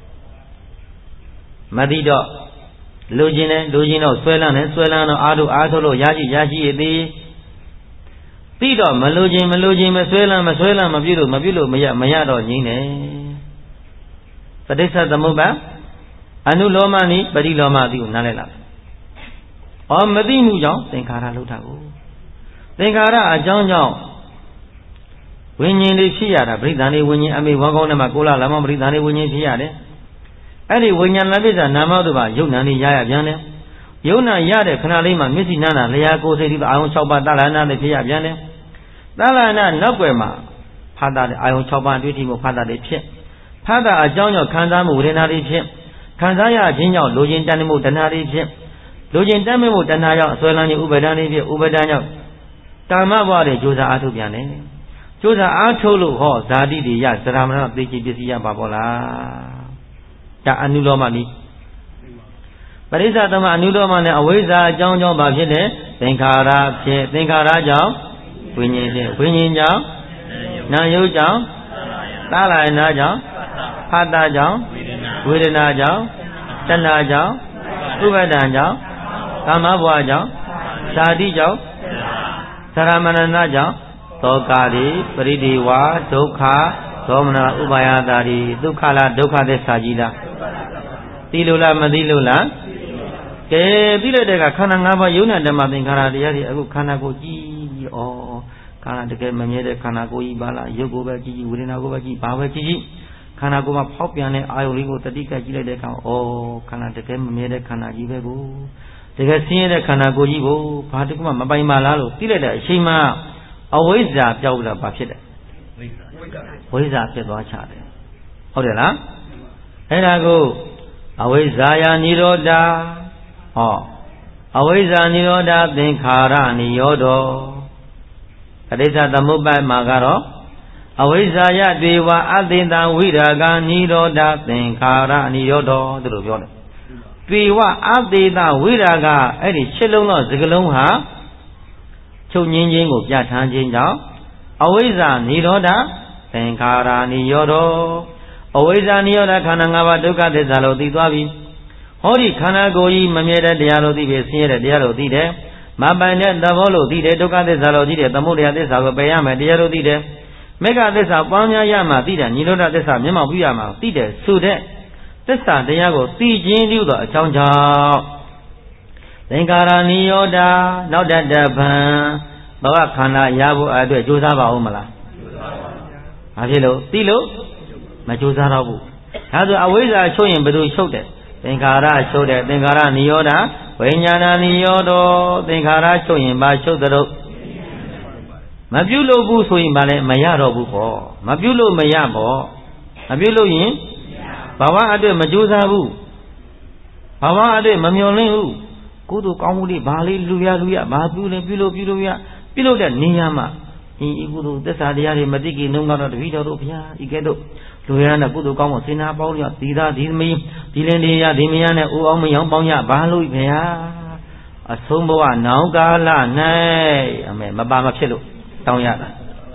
မသိတော့လူချင်းနဲ့လူချင်းတော့ဆွဲလန်းတယ်ဆွဲလန်းတော့အားထုတ်လို့ရရှိရည်သည်သိတော့မလူချင်းမဆွဲလန်းမပြုလို့မရတော့ငြိမ့်တယ်ပရိစ္ဆသမုပ္ပါအနုလောမနိပရိလောမတိကိုနားလည်လားဩမသိမှုကြောင့်သင်္ခါရလောက်တာကိုသင်္ခါရအကြောင်းကြောင့်ဝိညာဉ်တွေဖြစ်ရတာပရိသန္တိဝိညာဉ်အမေဝါကောင်းထဲမှာကိုလာလမပရိသန္တိဝိညာဉ်ဖြစ်ရတယ်အဲ့ဒီဝိညာဏပိစ္ဆာနာမတုပါယုံနာနေရပြန်တယ်ယုံနာရတဲ့ခဏလေးမှာမျက်စိနာနာလျာကိုယ်စိတ်ဒီအာယုံ6ပါးတလာနာနဲ့ဖြစ်ရပြန်တယ်တလာနာနောက်ွယ်မှာဖာတာတဲ့အာယုံ6ပါးတွေ့ထိမှုဖာတာတွေဖြစ်ဖာတာအကြောင်းကြောင့်ခံစားမှုဝေဒနာတွေဖြစ်ခံစားရခြင်းကြောင့်လိုချင်တန်မှုတဏှာတွေဖြစ်လိုချင်တတ်မှုတဏှာကြောင့်အစွဲလန်းခြင်းဥပါဒဏ်တွေဖြစ်ဥပါဒဏ်ကြောင့်ကာမဘဝတွေကြိုးစားအားထုတ်ပြန်တယ်ကြိုးစားအားထုတ်လို့ဟောဇာတိတွေရသရမဏသိချီပစ္စည်းရပါပေါ့လားဒါအနုလောမနိပရိစ္ဆသမအနုလောမနဲ့အဝိဇ္ဇာအကြောင်းဘာဖြစ်လဲသင်္ခါရဖြစ်သင်္ခါရကြောင့်ဝိညာဉ်ဖြစ်ဝိညာဉ်ကြောင့်နာယုတ်ကြောင့်သာလယနာကြောင့်ဖာတာကြောင့်ဝေဒနာကြောင့်တဏှာကြောင့်ဥပါဒံကြောင့်ကာမဘဝကြောင့်ဇာတိကြောင့်သရမဏနာကြောင့်သောကာရိပရိဒီဝါဒုက္ခသောမနာဥပါယတာရိဒုက္ခလားဒုက္ခသစ္စာကြီးလားသိလို့လားမသိလို့လားကဲသိလိုက်တဲ့ကခန္ဓာ၅ပါးယုံနာဓမ္မသင်္ခါရတရားတွေအခုခန္ဓာကိုယ်ကြီးဩခန္ဓာတကယ်မမြဲတဲ့ခန္ဓာကိုယ်ကြီးပါလားရုပ်ကိုပဲကြည့်ဝေဒနာကိုပဲကြည့်ဘာပဲကြည့်ခန္ဓာကိုယ်မှာဖောက်ပြန်တဲ့အာယုလေးကိုတတိကကြည့်လိုက်တဲ့အခါဩခန္ဓာတကယ်မမြဲတဲ့ခန္ဓာကြီးပဲကိုတကယ်ဆင်းရဲတဲ့ခန္ဓာကိုယ်ကြီးကိုဘာတခုမှမပိုင်ပါလားလို့သိလိုက်တဲ့အချိန်မှာအဝိဇ္ဇာပြောက်လာဘာဖြစ်တယ်ဝိဇ္ဇာဖြစ်သွားချတယ်ဟုတ်တယ်လားအဲ့ဒါကိုအဝိဇ္ဇာယာနိရောဓဟောအဝိဇ္ဇာနိရောဓသင်္ခါရနိရောဓပဋိစ္စသမုပ္ပါဒ်မှာကတော့အဝိဇ္ဇာယတေဝအသင်္တဝိရာဂာနိရောဓသင်္ခါရနိရောဓသူတို့ပြောတယ်တေဝအသေတဝိရာဂအဲ့ဒီရှစ်လုံးသောစကလုံးဟာချုပ်ငင်းခြင်းကိုပြဋ္ဌာန်းခြင်းကြောင့်အဝိဇ္ဇာနိရောဓသင်္ခါရနိရောဓအဝိဇ္ဇာနိရောဓခန္ဓာ၅ပါးဒုက္ခသစ္စာလို့သိသွားပြီဟောဒီခန္ဓာကိုယ်ကြီးမမြဲတဲ့တရားလို့သိပြီဆင်းရဲတဲ့တရားလို့သိတယ်မပိုင်တဲ့သဘောလို့သိတယ်ဒုက္ခသစ္စာလို့သိတယ်သမုဒယသစ္စာကိုပယ်ရမယ်တရားလို့သိတယ်မေဃသစ္စာပွားများရမှသိတယ်နိရောဓသစ္စာမျက်မှောက်ပြုရမှာသိတယ်ဆိုတဲ့သစ္စာတရားကိုသိခြင်းပြုသောအကြောင်းကြောင့်သင်္ခါရနိရောဓနောက်တဗံဘဝခန္ဓာရဖို့အတွက်ကြိုးစားပါဦးမလားဘာဖြစ်လို့သိလို့မကြိုးစားတော့ဘူးဒါဆိုအဝိဇ္ဇာချုပ်ရင်ဘယ်လိုချုပ်တယ်သင်္ခါရချုပ်တယ်သင်္ခါရနိရောဓဝိညာဏနိရောဓသင်္ခါရချုပ်ရင်ဘာချုပ်တဲ့မပြုလို့ဘူးဆိုရင်ဗာလဲမရတော့ဘူးပေါ့မပြုလို့မရပေါ့မပြုလို့ရင်ဘဝအတွက်မကြိုးစားဘူးဘဝအတွက်မမျှော်လင့်ဘူးကုသိုလ်ကောင်းမှုတွေဘာလေးလူရဘာပြုလို့တဲ့နေရာမှာဒီကုသိုလ်သစ္စာတရားတွေမသိခင်နှုန်းကတော့တပည့်တော်တို့ဘုရားဤကဲ့သို့လူရတဲ့ကုသိုလ်ကောင်းမှုစေနာပေါင်းရဒီသားဒီသမီးဒီလင်တွေရဒီမယားနဲ့အိုးအောင်မယောင်ပေါင်းရဘာလို့ဘုရားအဆုံးဘဝနောင်ကာလ၌အမေမပါမဖြစ်လို့တောင်းရတာ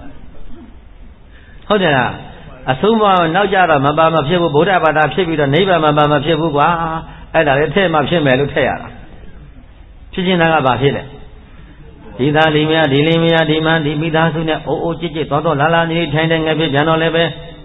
ဟုတ်တယ်လားအဆုံးဘဝနောက်ကြတော့မပါမဖြစ်ဘူးဗုဒ္ဓဘာသာဖြစ်ပြီးတော့နိဗ္ဗာန်မပါမဖြစ်ဘူးကွာအဲ့ဒါလည်းထည့်မှဖြစ်မယ်လို့ထည့်ရတာဖြစ်ချင်တာကဘာဖြစ်လဲဒီသားဒီမယားဒီလင်မယားဒီမန်းဒီမိသားစုနဲ့အိုးအိုးကြစ်ကြစ်သွားလာနေထိုင်တဲ့ငယ်ဖြစ်ပြန်တော့လည်းပဲ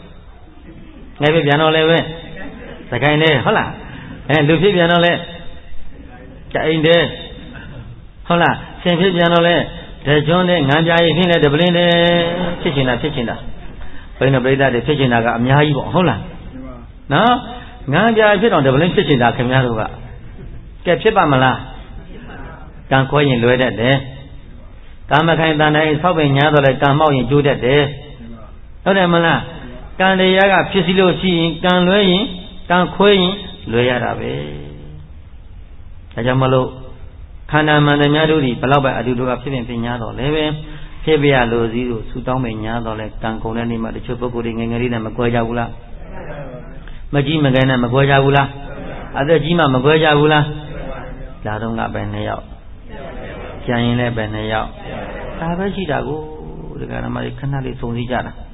စကိုင်းနေဟုတ်လားလူဖြစ်ပြန်တော့လဲကြအိမ်တဲ့ဟုတ်လားရှင်ဖြစ်ပြန်တော့လဲတကျွန်းတဲ့ငံပြားရည်ဖြစ်နေတပလင်းတဲ့ဖြစ်ချင်တာဘိန်းတော်ပရိသတ်တွေဖြစ်ချင်တာကအများကြီးပေါ့ဟုတ်လားနော်ငံပြားဖြစ်တော့တပလင်းဖြစ်ချင်တာခင်ဗျားတို့ကကဲဖြစ်ပါမလားကံခွဲရင်လွဲတတ်တယ်ကာမခိုင်တန်တိုင်းဆောက်ပင်ညာတော့လဲကံမောက်ရင်ကျိုးတတ်တယ်ဟုတ်တယ်မလားကံတရားကဖြစ်စီလို့ရှိရင်ကံလွဲရင်ကံခွဲရင်လွဲရတာပဲဒါကြောင့်မလို့ခန္ဓာမှန်တဲ့များတို့ဒီဘလောက်ပဲအတူတူကဖြစ်ပင်ညာတော့လည်းပဲဖြစ်ပြရလို့စီကိုဆူတောင်းပင်ညာတော့လဲကံကုန်တဲ့နေ့မှာတချို့ပုဂ္ဂိုလ်တွေငယ်ငယ်လေးနဲ့မကွဲကြဘူးလားမကြီးမငယ်နဲ့မကွဲကြဘူးလားအသက်ကြီးမှမကွဲကြဘူးလားလာတော့ကပဲ2ယောက်ကျန်ရင်လည်းပဲ2ယောက်ဒါပဲရှိတာကိုဒီကရမတွေခဏလေးစုံစည်းကြတာ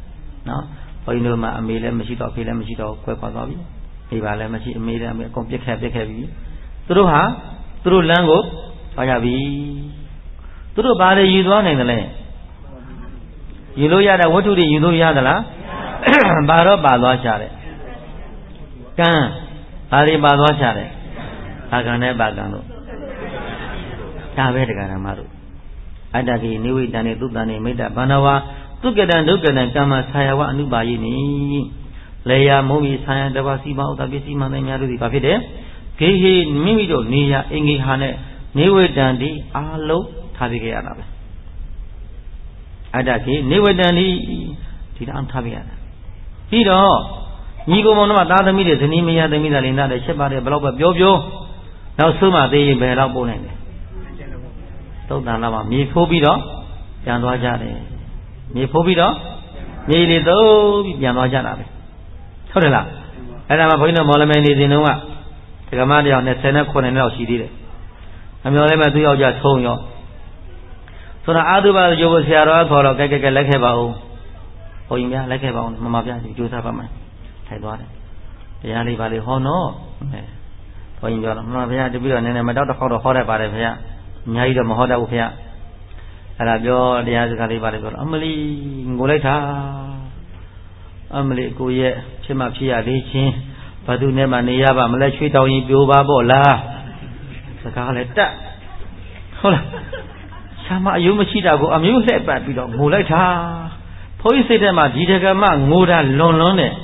နော်ဘုန်းကြီးတို့မှာအမေလည်းမရှိတော့ဖေလည်းမရှိတော့ကွဲခွာသွားပြီမိဘလည်းမရှိအမေလည်းအမေအကုန်ပြက်ခဲ့ပြီသူတို့ဟာသူတို့လမ်းကိုသွားကြပြီသူတို့ဘာတွေယူသွားနိုင်တယ်လဲယူလို့ရတဲ့ဝတ္ထုတွေယူလို့ရသလားဘာတော့ပါသွားချတယ်ကံဘာတွေပါသွားချတယ်ဘာကံနဲ့ဘာကံလို့ဒါပဲတရားဓမ္မတို့အတ္တကိနိဝိတံနေသုတံနေမိတ္တဘာနဝသုကတံဒုက္ကတံကမ္မဆာယဝအနုပါယိနိလေယာမုံမီဆာယတဘာစီပါဥဒ္ဒပစ္စည်းမှန်တဲ့များတို့ဒီဘာဖြစ်တယ်ဂေဟိမိမိတို့နေရအင်္ဂိဟာနဲ့နိဝိတံဒီအာလုံးထားပြခဲ့ရတာပဲအတ္တကိနိဝိတံဒီတောင်ထားပြရတာပြီးတော့ညီကောင်မောင်တို့ကသားသမီးတွေဇနီးမယားသမီးသားလေးနားတယ်ချက်ပါတယ်ဘယ်တော့ပဲပြောနောက်ဆုံးမှသေးရင်ဘယ်တော့ပို့နိုင်လဲသုတ်တန်လာမှမြေဖိုးပြီးတော့ပြန်သွားကြတယ်မြေဖိုးပြီးတော့မြေလေးသုံးပြီးပြန်သွားကြတာပဲဟုတ်တယ်လားအဲ့ဒါမှဘုန်းကြီးတို့မော်လမြိုင်နေစဉ်တုန်းကဒကမတယောက်29နှစ်လောက်ရှိသေးတယ်အမျိုးလည်းမသူ့ယောက်ျားဆုံးရောဆိုတော့အာသုဘရုပ်ဆရာတော်ခေါ်တော့ကဲလက်ခဲ့ပါဦးဘုန်းကြီးများလက်ခဲ့ပါဦးမပြစီကြိုးစားပါမယ်ထိုင်သွားတယ်တရားလေးပါလေဟောတော့ဘုန်းကြီးပြောတော့ဘုရားတပည့်တော်နည်းနည်းမတောက်တစ်ခေါက်တော့ဟောတတ်ပါတယ်ဘုရားအများကြီးတော့မဟောတတ်ဘူးဘုရားအဲ့ဒါပြောတရားစကားလေးပါလေပြောတော့အမလီငိုလိုက်တာအမလီကိုရဲ့ဖြစ်မှဖြစ်ရသေးချင်းဘာသူနဲ့မှနေရပါမလဲချွေးတောင်းရင်ပြိုပါပေါ့လားစကားလည်းတက်ဟုတ်လားရှာမအယုံမရှိတာကိုအမျိုးလှည့်ပတ်ပြီးတော့ငိုလိုက်တာဘုန်းကြီးစိတ်ထဲမှာဒီတကမငိုတာလွန်တယ်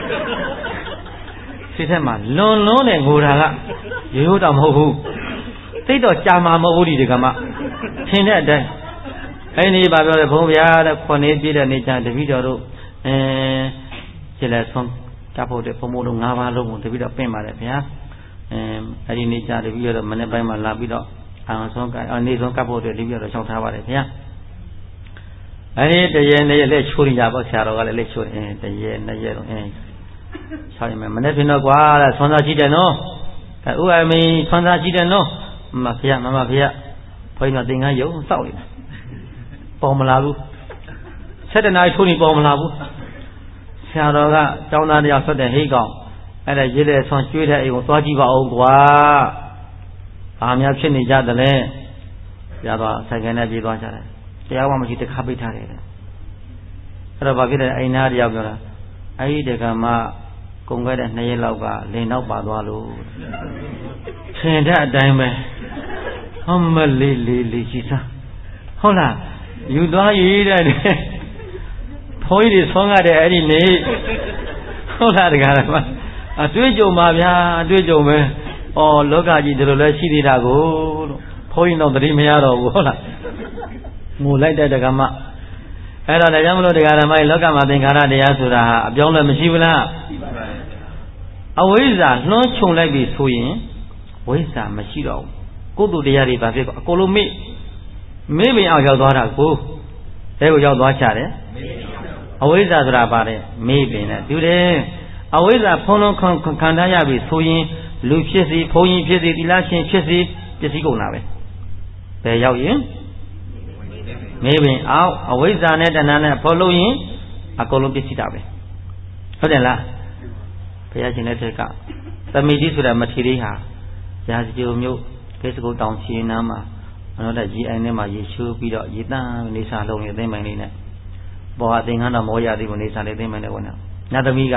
စိတ်ထဲမှာလွန်တယ်ငိုတာကရိုးတော့မဟုတ်ဘူးသိတော့ကြာမှာမဟုတ်ဘူးဒီတကမထင်တဲ့အတိုင်းအဲ့ဒီဘာပြောလဲဘုန်းဗျာတဲ့ခွန်နေပြည့်တဲ့နေချာတပည့်တော်တို့ကျလက်ဆုံးတတ်ဖို့တဲ့ဘုံဘုံတို့၅ပါးလုံးကိုတပည့်တော်ပင့်ပါတယ်ဗျာအဲ့ဒီနေချာတပည့်တော်မနေ့ပိုင်းမှာလာပြီးတော့အောင်ဆုံးကနေဆုံးကပ်ဖို့အတွက်တပည့်တော်ရှောက်ထားပါတယ်ဗျာအဲ့ဒီတရေနဲ့လက်ချိုးနေကြပေါ့ဆရာတော်ကလည်းလက်ချိုးတရေနဲ့ရဲတော့ချောင်းရမယ်မနေ့ပြင်တော့ကွာတဲ့ဆွမ်းသားရှိတယ်နော်ဥအမင်းဆွမ်းသားရှိတယ်နော်မဖေရမမဖေရဘုန်းကြီးကသင်္ကန်းယုံစောက်နေတာပေါ်မလာဘူး7 နာရီထိုးနေပေါ်မလာဘူးဆရာတော်ကကျောင်းသားတယောက်ဆွတ်တဲ့ဟိတ်ကောင်အဲ့ဒါရေးတဲ့ဆွမ်းကျွေးတဲ့အိမ်ကိုသွားကြည့်ပါဦးကွာဘာများဖြစ်နေကြသလဲဆရာတော်ဆိုင်ကနေပြေးသွားကြတယ်တရားမှမရှိတခါပိတ်ထားတယ်အဲ့တော့ဘာဖြစ်လဲအိမ်သားတယောက်ပြောတာအဲ့ဒီတက္ကမကုန်ခဲ့တဲ့2 ရက်လောက်ကလင်နောက်ပါသွားလို့ထင်တဲ့အတိုင်းပဲအမလေးရှိစားဟုတ်လားယူသွားရည်တဲ့ဘုန်းကြီးတွေဆွမ်းရတဲ့အဲ့ဒီနေဟုတ်လားတကားလားအတွေ့အကြုံပါဗျာအတွေ့အကြုံပဲဩလောကကြီးဒီလိုလဲရှိသေးတာကိုလို့ဘုန်းကြီးတော့သတိမရတော့ဘူးဟုတ်လားငိုလိုက်တဲ့တက္ကမအဲ့တော့ဒါကြောင့်မလို့တရားဓမ္မရဲ့လောကမှာသင်္ခါရတရားဆိုတာဟာအပြောင်းလဲမရှိဘူးလားအဝိဇ္ဇာလွှမ်းခြုံလိုက်ပြီဆိုရင်ဝိဇ္ဇာမရှိတော့ဘူးကုသိုလ်တရားတွေဘာဖြစ်ကောအကုန်လုံးမေ့ပင်အောင်ရောက်သွားတာကိုဘယ်ကိုရောက်သွားချတယ်အဝိဇ္ဇာဆိုတာပါတယ်မေ့ပင်နဲ့တူတယ်အဝိဇ္ဇာဖုံးလုံးခံထားရပြီဆိုရင်လူဖြစ်စီဘုံကြီးဖြစ်စီသီလရှင်ဖြစ်စီပစ္စည်းကုန်တာပဲဘယ်ရောက်ရင်မေးပင်အောင်အဝိဇ္ဇာနဲ့တဏှာနဲ့ဖော်လို့ရင်အကုန်လုံးပြစ်စီတာပဲဟုတ်တယ်လားဘုရားရှင်တဲ့ထက်ကသမိတိဆိုတဲ့မထေရီဟာရာဇဂိုမျိုးကိစ္စကိုတောင်ရှင်နာမှာအနောတရေအိုင်ထဲမှာရေချိုးပြီးတော့ရေတန်းနေစာလုံးနေသိမ့်မိုင်လေးနဲ့ဘောဟာသင်္ကန်းတော်မောရသည်ကိုနေစာလေးသိမ့်မိုင်နဲ့ဝင်တာနတ်သမီးက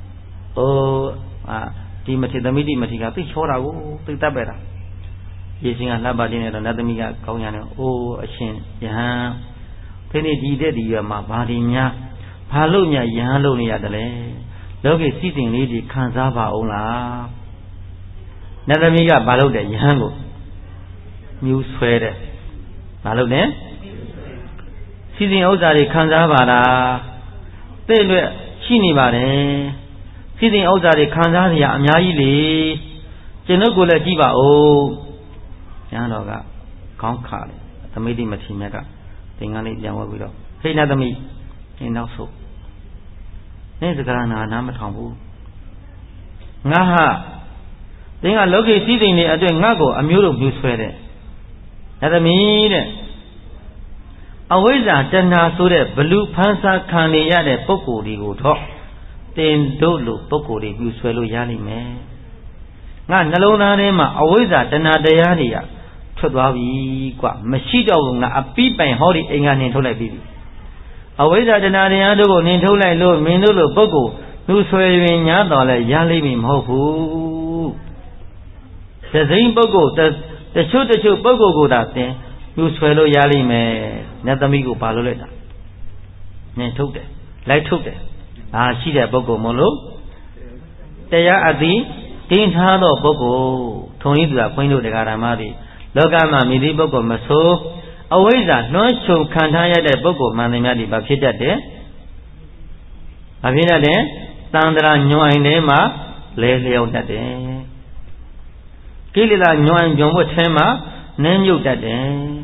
ဒီမထေသမိတိမထေကသိချောတာကိုသိတတ်ပဲတာရေရှင်ကလှပ်ပါတင်းနဲ့တော့နတ်သမီးကကောင်းရတယ်အိုးအရှင်ယဟန်ဒီနေ့ဒီတဲ့ဒီရွယ်မှာဘာဒီများဘာလို့များယဟန်လို့နေရတယ်လဲလောကီစီစဉ်လေးဒီခံစားပါအောင်လားနတ်သမီးကဘာလို့တဲ့ယဟန်ကိုမြူးဆွဲတယ်ဘာလို့လဲစီစဉ်ဥစ္စာတွေခံစားပါလားတဲ့အတွက်ရှိနေပါတယ်စီစဉ်ဥစ္စာတွေခံစားရအများကြီးလေကျွန်ုပ်ကိုလည်းကြည့်ပါဦးညာတော်ကခေါင်းခါတယ်သမိတိမထေမြတ်ကသင်္ကန်းလေးပြန်ဝဲပြီးတော့ဟိနသမီးနင်းနောက်ဆုံးနေစကားနာမထောင်ဘူးငါဟာသင်ကလောကီစည်းစိမ်တွေအတွက်ငါ့ကိုအမျိုးတို့မြူဆွဲတဲ့နတ်သမီးတဲ့အဝိဇ္ဇာတဏှာဆိုတဲ့ဘလူဖန်ဆာခံနေရတဲ့ပုဂ္ဂိုလ်တွေကိုတော့တင်တို့လိုပုဂ္ဂိုလ်တွေပြုဆွဲလို့ရနိုင်မယ်ငါနှလုံးသားထဲမှာအဝိဇ္ဇာတဏှာတရားတွေကထွက်သွားပြီကွမရှိတော့ဘူးငါအပိပိုင်ဟောဒီအိမ်ကနှင်ထုတ်လိုက်ပြီအဝိဇ္ဇာတဏှာတရားတို့ကိုနှင်ထုတ်လိုက်လို့မင်းတို့လိုပုဂ္ဂိုလ်သူဆွဲရင်ညားတော်လဲရလိမ့်မည်မဟုတ်ဘူးသစိမ်းပုဂ္ဂိုလ်တချို့ပုဂ္ဂိုလ်ကိုသာသင်သူဆွဲလို့ရလိမ့်မယ်နတ်သမီးကိုပါလို့လိုက်တာနှင်ထုတ်တယ်လိုက်ထုတ်တယ်ရှိတဲ့ပုဂ္ဂိုလ်မလို့တရားအသိတင်းထားသောပုဂ္ဂိုလ်ထုံဤသူကခွင်းတို့တရားဓမ္မတွေလောကမှာမိသည့်ပုဂ္ဂိုလ်မဆိုအဝိဇ္ဇာနှွှမ်းခြုံခံထားရတဲ့ပုဂ္ဂိုလ်မှန်တယ်များဒီဘာဖြစ်တတ်တယ်။ဘာဖြစ်တတ်တယ်။တန်ត្រာညွန်အိမ်ထဲမှာလဲလျောက်တတ်တယ်။ကိလေသာညွန်အိမ်ကြုံဝတ်ထဲမှာနင်းမြုပ်တတ်တယ်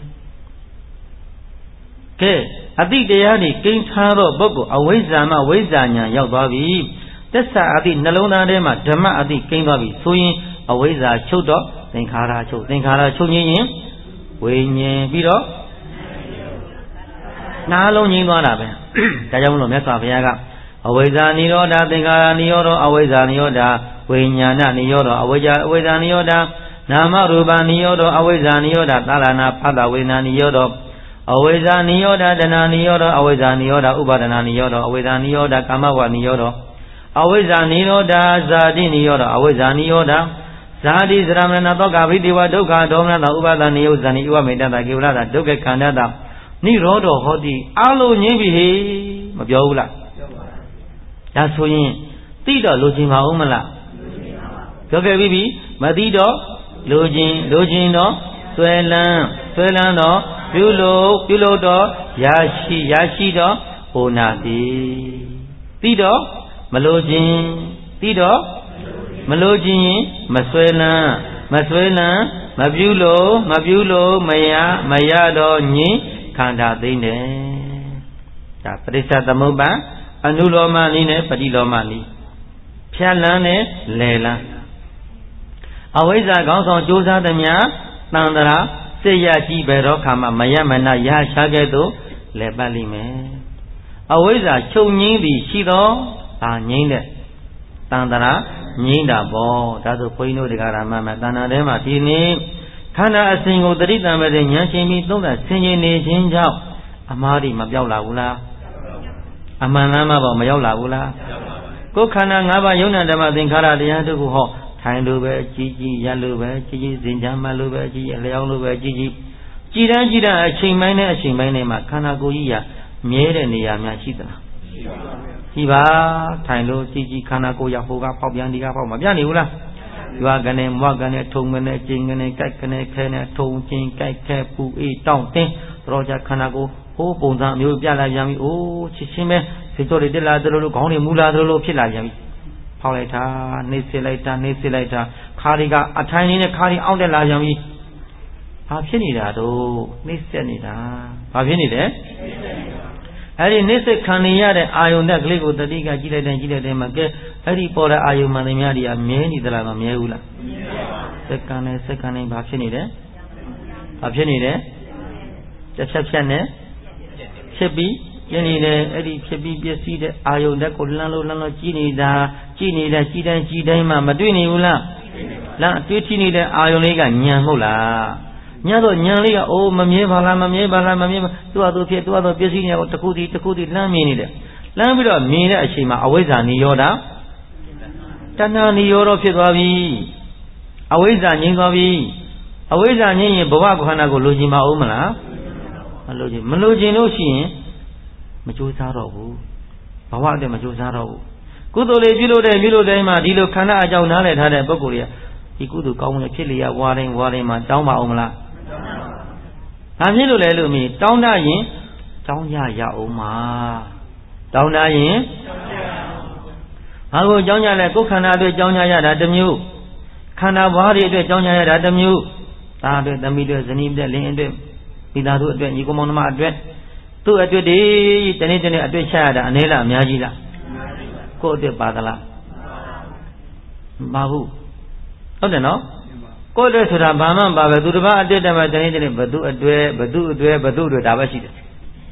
။ကဲအတိတရားတွေကိန်းထားသောပုဂ္ဂိုလ်အဝိဇ္ဇာမှဝိဇ္ဇာညာရောက်သွားပြီ။သစ္စာအတိနှလုံးသားထဲမှာဓမ္မအတိကိန်းသွားပြီဆိုရင်အဝိဇ္ဇာချုပ်တော့သင်္ခါရချုပ်သင်္ခါရချုပ်ငြိမ်းရင်ဝိညာဉ်ပြီးတော့နားလုံးငြိမ်းသွားတာပဲဒါကြောင့်မလို့မြတ်စွာဘုရားကအဝိဇ္ဇာနိရောဓသင်္ခါရနိရောဓအဝိဇ္ဇာနိရောဓဝိညာဏနိရောဓအဝိဇ္ဇာနိရောဓနာမရူပနိရောဓအဝိဇ္ဇာနိရောဓသာလနာဖသဝေဒနာနိရောဓအဝိဇ္ဇာနိရောဓတဏှာနိရောဓအဝိဇ္ဇာနိရောဓဥပါဒနာနိရောဓအဝိဇ္ဇာနိရောဓကာမဝနိရောဓအဝိဇ္ဇာနိရောဓဇာတိနိရောဓအဝိဇ္ဇာနိရောဓဇာတိသရမဏသောကဗိတိဝဒုက္ခဒေါမနတဥပါဒနိယုဇာနိဥဝမေတ္တကေဝလဒုက္ခခန္ဓာတနိရောဓဟောတိအလုံးငြိမ့်ပြီဟေမပြောဘူးလားဒါဆိုရင်သိတော့လိုချင်ပါဦးမလားပြောခဲ့ပြီမသိတော့လိုချင်တော့ဆွဲလန်းတော့ပြုလို့တော့ရရှိတော့ဟိုနာတိသိတော့မလိုချင်သိတော့မလိုချင်ရင်မဆွဲလန်းမပြုလို့မရတော့ညင်ခန္ဓာသိမ့်တယ်ဒါပရိစ္ဆသမုပ္ပါအနုလောမနည်းနဲ့ပฏิလောမနည်းဖြတ်လန်းနဲ့လယ်လန်းအဝိဇ္ဇာကောင်းဆောင်ကြိုးစားသည်များတန်ត្រာစိတ်ရကြည့်ပဲတော့ခါမှမယမနာရရှာခဲ့သို့လဲပတ်လိမ့်မယ်အဝိဇ္ဇာချုပ်ငြိမ်းသည်ရှိသောငြိမ်းတဲ့တန်ត្រာငြိမ်းတာပေါ့ဒါဆိုဘုန်းကြီးတို့တရားဓမ္မမှာတဏ္ဍာထဲမှာဒီနေ့ခန္ဓာအစဉ်ကိုတတိတံမဲ့ဉာဏ်ရှင်ပြီးသုံးသပ်ဆင်ခြင်နေခြင်းကြောင့်အမှားတွေမပြောက်လာဘူးလားအမှန်လမ်းမှာပေါ့မရောက်လာဘူးလားကိုယ်ခန္ဓာ၅ပါးယုံနာဓမ္မသင်္ခါရတရားတို့ကိုဟောထိုင်လို့ပဲကြည်ရလို့ပဲကြည်စင်ကြမ်းမှလို့ပဲကြည်လျောင်းလို့ပဲကြည်တန်းအချိန်ပိုင်းနဲ့မှာခန္ဓာကိုယ်ကြီးရမြဲတဲ့နေရာများရှိသလားရှိပါထိုင်လို့ကြည်ခန္ဓာကိုယ်ရဟိုကပေါက်ပြန်ဒီကပေါက်မပြနေဘူးလားရွာကနေမွားကနေထုံကနေကျင်းကနေကြိုက်ကနေခဲနေထုံချင်းကြိုက်ခဲပူအေးတောင့်တင်းတော့ကြခန္ဓာကိုယ်ဟိုးပုံစံမျိုးပြလာပြန်ပြီအိုးချစ်ချင်းပဲစိတ်တော်တွေတက်လာသလိုလိုခေါင်းတွေမူလာသလိုလိုဖြစ်လာပြန်ပြီဖောက်လိုက်တာနှိမ့်စစ်လိုက်တာခါရီကအထိုင်လေးနဲ့ခါရီအောင့်တက်လာပြန်ပြီဘာဖြစ်နေတာတော့နှိမ့်ဆက်နေတာဘာဖြစ်နေလဲအဲ့ဒီနှိမ့်ဆက်ခံနေရတဲ့အာယုန်တက်ကလေးကိုတတိကကြည့်လိုက်တဲ့မှာကဲအဲ့ဒီပေါ်တဲ့အာယုန်မှန်သမျှတွေကမြဲနေသလားမမြဲဘူးလားစက္ကန့်နဲ့ဘာဖြစ်နေတယ်တစ်ဖြတ်နဲ့ဖြစ်ပြီးကျင်းနေတယ်အဲ့ဒီဖြစ်ပြီးပျက်စီးတဲ့အာယုန်တက်ကိုလှမ်းလို့ကြည့်နေတာကြည့်တိုင်းမှမတွေ့နေဘူးလားတွေ့ကြည့်နေတဲ့အာယုန်လေးကညံမဟုတ်လားညတော့ညံလေးကအိုးမမြဲပါလားသူ့ဟာသူဖြစ်သူ့ဟာသူပျက်စီးနေတာကိုတစ်ခုစီလှမ်းမြင်နေတယ်လှမ်းပြီးတော့မြင်တဲ့အချိန်မှာအဝိဇ္ဇာနိရောဓတဏှာနိရောဓဖြစ်သွားပြီအဝိဇ္ဇာငြိမ်းသွားပြီအဝိဇ္ဇာငြိမ်းရင်ဘဝခန္ဓာကိုလိုချင်ပါဦးမလားမလိုချင်လို့ရှိရင်မကြိုးစားတော့ဘူးဘဝအတွက်မကြိုးစားတော့ဘူးကုသိုလ်လေးပြုလို့တိုင်းမှာဒီလိုခန္ဓာအကြောင်းနားလည်ထားတဲ့ပုဂ္ဂိုလ်တွေကဒီကုသိုလ်ကောင်းမှုဖြစ်လျက်ဝါတိုင်းမှာတောင်းပါအောင်မလားဒါဖြစ်လို့လဲလို့မင်းတောင်းတရင်တောင်းရအောင်မှာတောင်းတရင်ဘာကိုကြောင်းကြလဲကိုယ်ခန္ဓာအတွက်ကြောင်းကြရတာတစ်မျိုးခန္ဓာဘွားတွေအတွက်ကြောင်းကြရတာတစ်မျိုးသားအတွက်သမီးအတွက်ဇနီးအတွက်လင်အတွက်မိသားစုအတွက်ညီကောင်မောင်နှမအတွက်သူ့အတွက်ဒီတနေ့အတွက်ချရတာအနည်းလားအများကြီးလားကိုယ့်အတွက်ပါသလားမပါဘူးဟုတ်တယ်နော်ကိုယ့်အတွက်ဆိုတာဘာမှမပါပဲသူတစ်ပါးအတွက်တည်းမှာတနေ့ဘသူအတွက်ဒါပဲရှိတယ်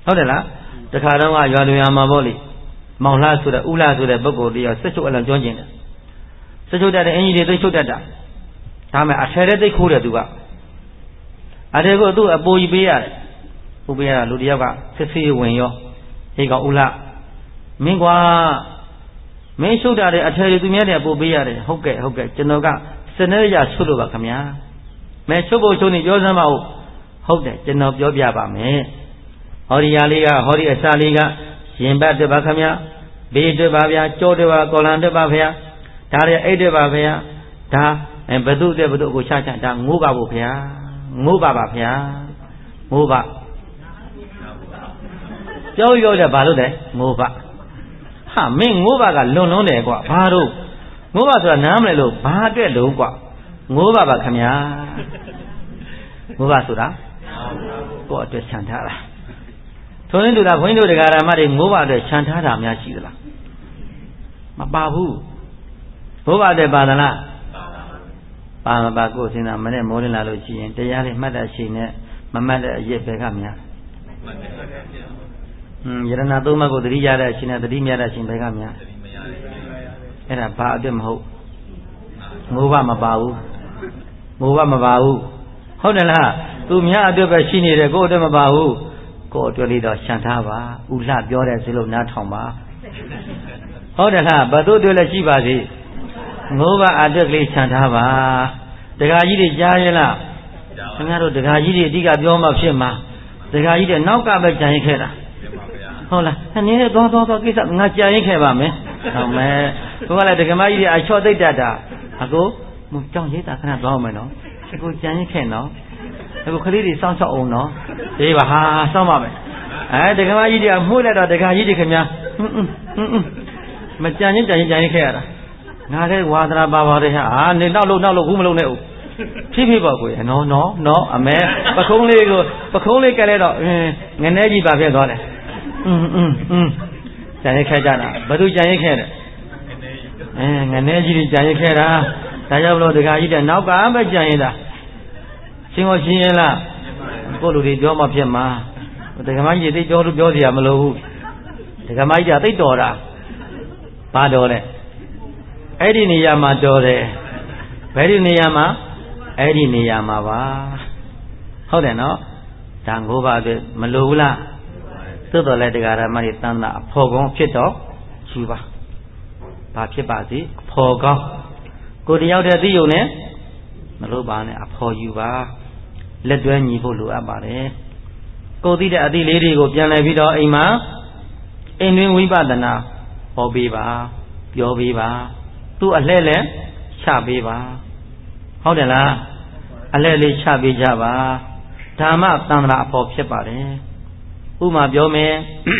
ဟုတ်တယ်လားတခါတော့ကရွာလူရမှာပေါ့လေမောင်လှဆိုတဲ့ဥလှဆိုတဲ့ပုဂ္ဂိုလ်တယောက်ဆက်ချုပ်အလံကျွမ်းကျင်တယ်ဆက်ချုပ်တတ်တဲ့အင်ကြီးတွေသိချုပ်တတ်တာဒါမှအထယ်တဲ့သိခိုးတယ်သူကအထယ်ကိုသူ့အပိုးကြီးပေးရတယ်ဥပေးရတာလူတယောက်ကစစ်ဆေးဝင်ရောဟေးကောင်ဥလှမင်းကွာမင်းချုပ်တာတဲ့အထယ်တွေသူများတဲ့အပိုးပေးရတယ်ဟုတ်ကဲ့ကျွန်တော်ကစနေရဆုလို့ပါခင်ဗျာမဲချုပ်ဖို့ချုပ်နေပြောစမ်းပါဦးဟုတ်တယ်ကျွန်တော်ပြောပြပါမယ်ဟောဒီရလေးကဟောဒီအစာလေးကရင်ဘတ်တွေပါခင်ဗျာဘေးတွေပါဗျာကြောတွေပါကော်လန်တွေပါဗျာဒါတွေအိတ်တွေပါဗျာဒါဘသူတဲ့ဘသူကိုချဒါငိုးပါဖို့ဗျာငိုးပါဗျာငိုးပါပြောရောတယ်ဘာလို့လဲငိုးပါဟာမင်းငိုးပါကလွန်တယ်ကွာဘာလို့ငိုးပါဆိုတာနားမလဲလို့ဘာအတွက်လို့ကွာငိုးပါခင်ဗျာငိုးပါဆိုတာကိုယ့်အတွက်ခြံထားတာထိုးရင်းတူတာဘုန်းကြီးတို့တရားဓမ္မတွေငိုးပါအတွက်ခြံထားတာများရှိသလားမပါဘူးငိုးပါတဲ့ပါသလားပါမပါကိုယ်စဉ်းစားမနဲ့မိုးလင်းလာလို့ရှိရင်တရားလေးမှတ်တတ်ရှိနဲ့မမှတ်တဲ့အရက်ပဲကများယရဏသုံးပါးကိုသတိရတဲ့အချိန်နဲ့သတိမြတ်တဲ့အချိန်ပဲကများအဲ့ဒါဘာအတွက်မဟုတ်ငိုးပါမပါဘူးငိုးပါမပါဘူးဟုတ်တယ်လားသူများအတွက်ပဲရှိနေတယ်ကိုယ့်အတွက်မပါဘူးကိုယ့်အတွက်လေးတော့ရှံထားပါဥလှပြောတဲ့စလို့နားထောင်ပါဟုတ်တယ်လားဘသူအတွက်လည်းရှိပါစေငိုးပါအတွက်ကလေးရှံထားပါဒကာကြီးတွေကြားရဲ့လားခင်ဗျားတို့ဒကာကြီးတွေအဓိကပြောမှဖြစ်မှာဒကာကြီးတွေနောက်ကပဲကြံရင်ခဲ့တာဟုတ်လားနည်းနည်းသွားကိစ္စငါကြံရင်ခဲ့ပါမယ်ဟုတ်မယ်ကိုကလည်းဒကမကြီးတွေအချော့သိပ်တတ်တာအကိုကြောင်ရိတ်တာခဏသွားအောင်မယ်နော်အကိုကြံရင်ခဲ့နော်အကိုကလေးတွေစောင့်ရှောက်အောင်နော်ဒီပါဟာစောင့်ပါမယ်ဒကမကြီးတွေကမှုလိုက်တော့ဒကာကြီးတွေခင်ဗျာမကြံရင်ခဲ့ရတာငါလည်းဝါသနာပါပါတယ်ဟာနေနောက်လို့ဘူးမလုံးနဲ့ဦးဖြည်းပါကိုရနော်အမဲပခုံးလေးကလည်းတော့ငနေကြီးပါဖြစ်သွားတယ်ကြံရင်ခဲ့ကြတာဘယ်သူကြံရင်ခဲ့တယ်ငနေကြီးတွေကြံရင်ခဲ့တာဒါကြောင့်မလို့ဒကာကြီးတဲ့နောက်ကပဲကြံရင်တာရှင်းရင်လားကိုလူတွေပြောမှဖြစ်မှာဒကာမကြီးတွေသိပြောစရာမလိုဘူးဒကာမကြီးကသိတော်တာဘာတော်လဲအဲ့ဒီနေရာမှာတော်တယ်ဘယ်ဒီနေရာမှာအဲ့ဒီနေရာမှာပါဟုတ်တယ်နော်ဒါငိုးပါအတွက်မလိုဘူးလားသို့တော်လည်းတရားဓမ္မတွေတန်တာအဖို့ကောင်းဖြစ်တော့ယူပါဘာဖြစ်ပါစေအဖို့ကောင်းကိုတယောက်တည်းသိုံနဲ့မလို့ပါနဲ့အဖို့ယူပါလက်တွဲညီဖို့လိုအပ်ပါတယ်ကိုသိတဲ့အသည့်လေးတွေကိုပြန်လည်ပြီးတော့အိမ်မှာအိမ်တွင်ဝိပဿနာဟောပေးပါပြောပေးပါသူ့အလှဲ့လဲချပေးပါဟုတ်တယ်လားအလှဲ့လေးချပေးကြပါဓမ္မသံဃာအဖို့ဖြစ်ပါတယ်ဥမာပြောမယ်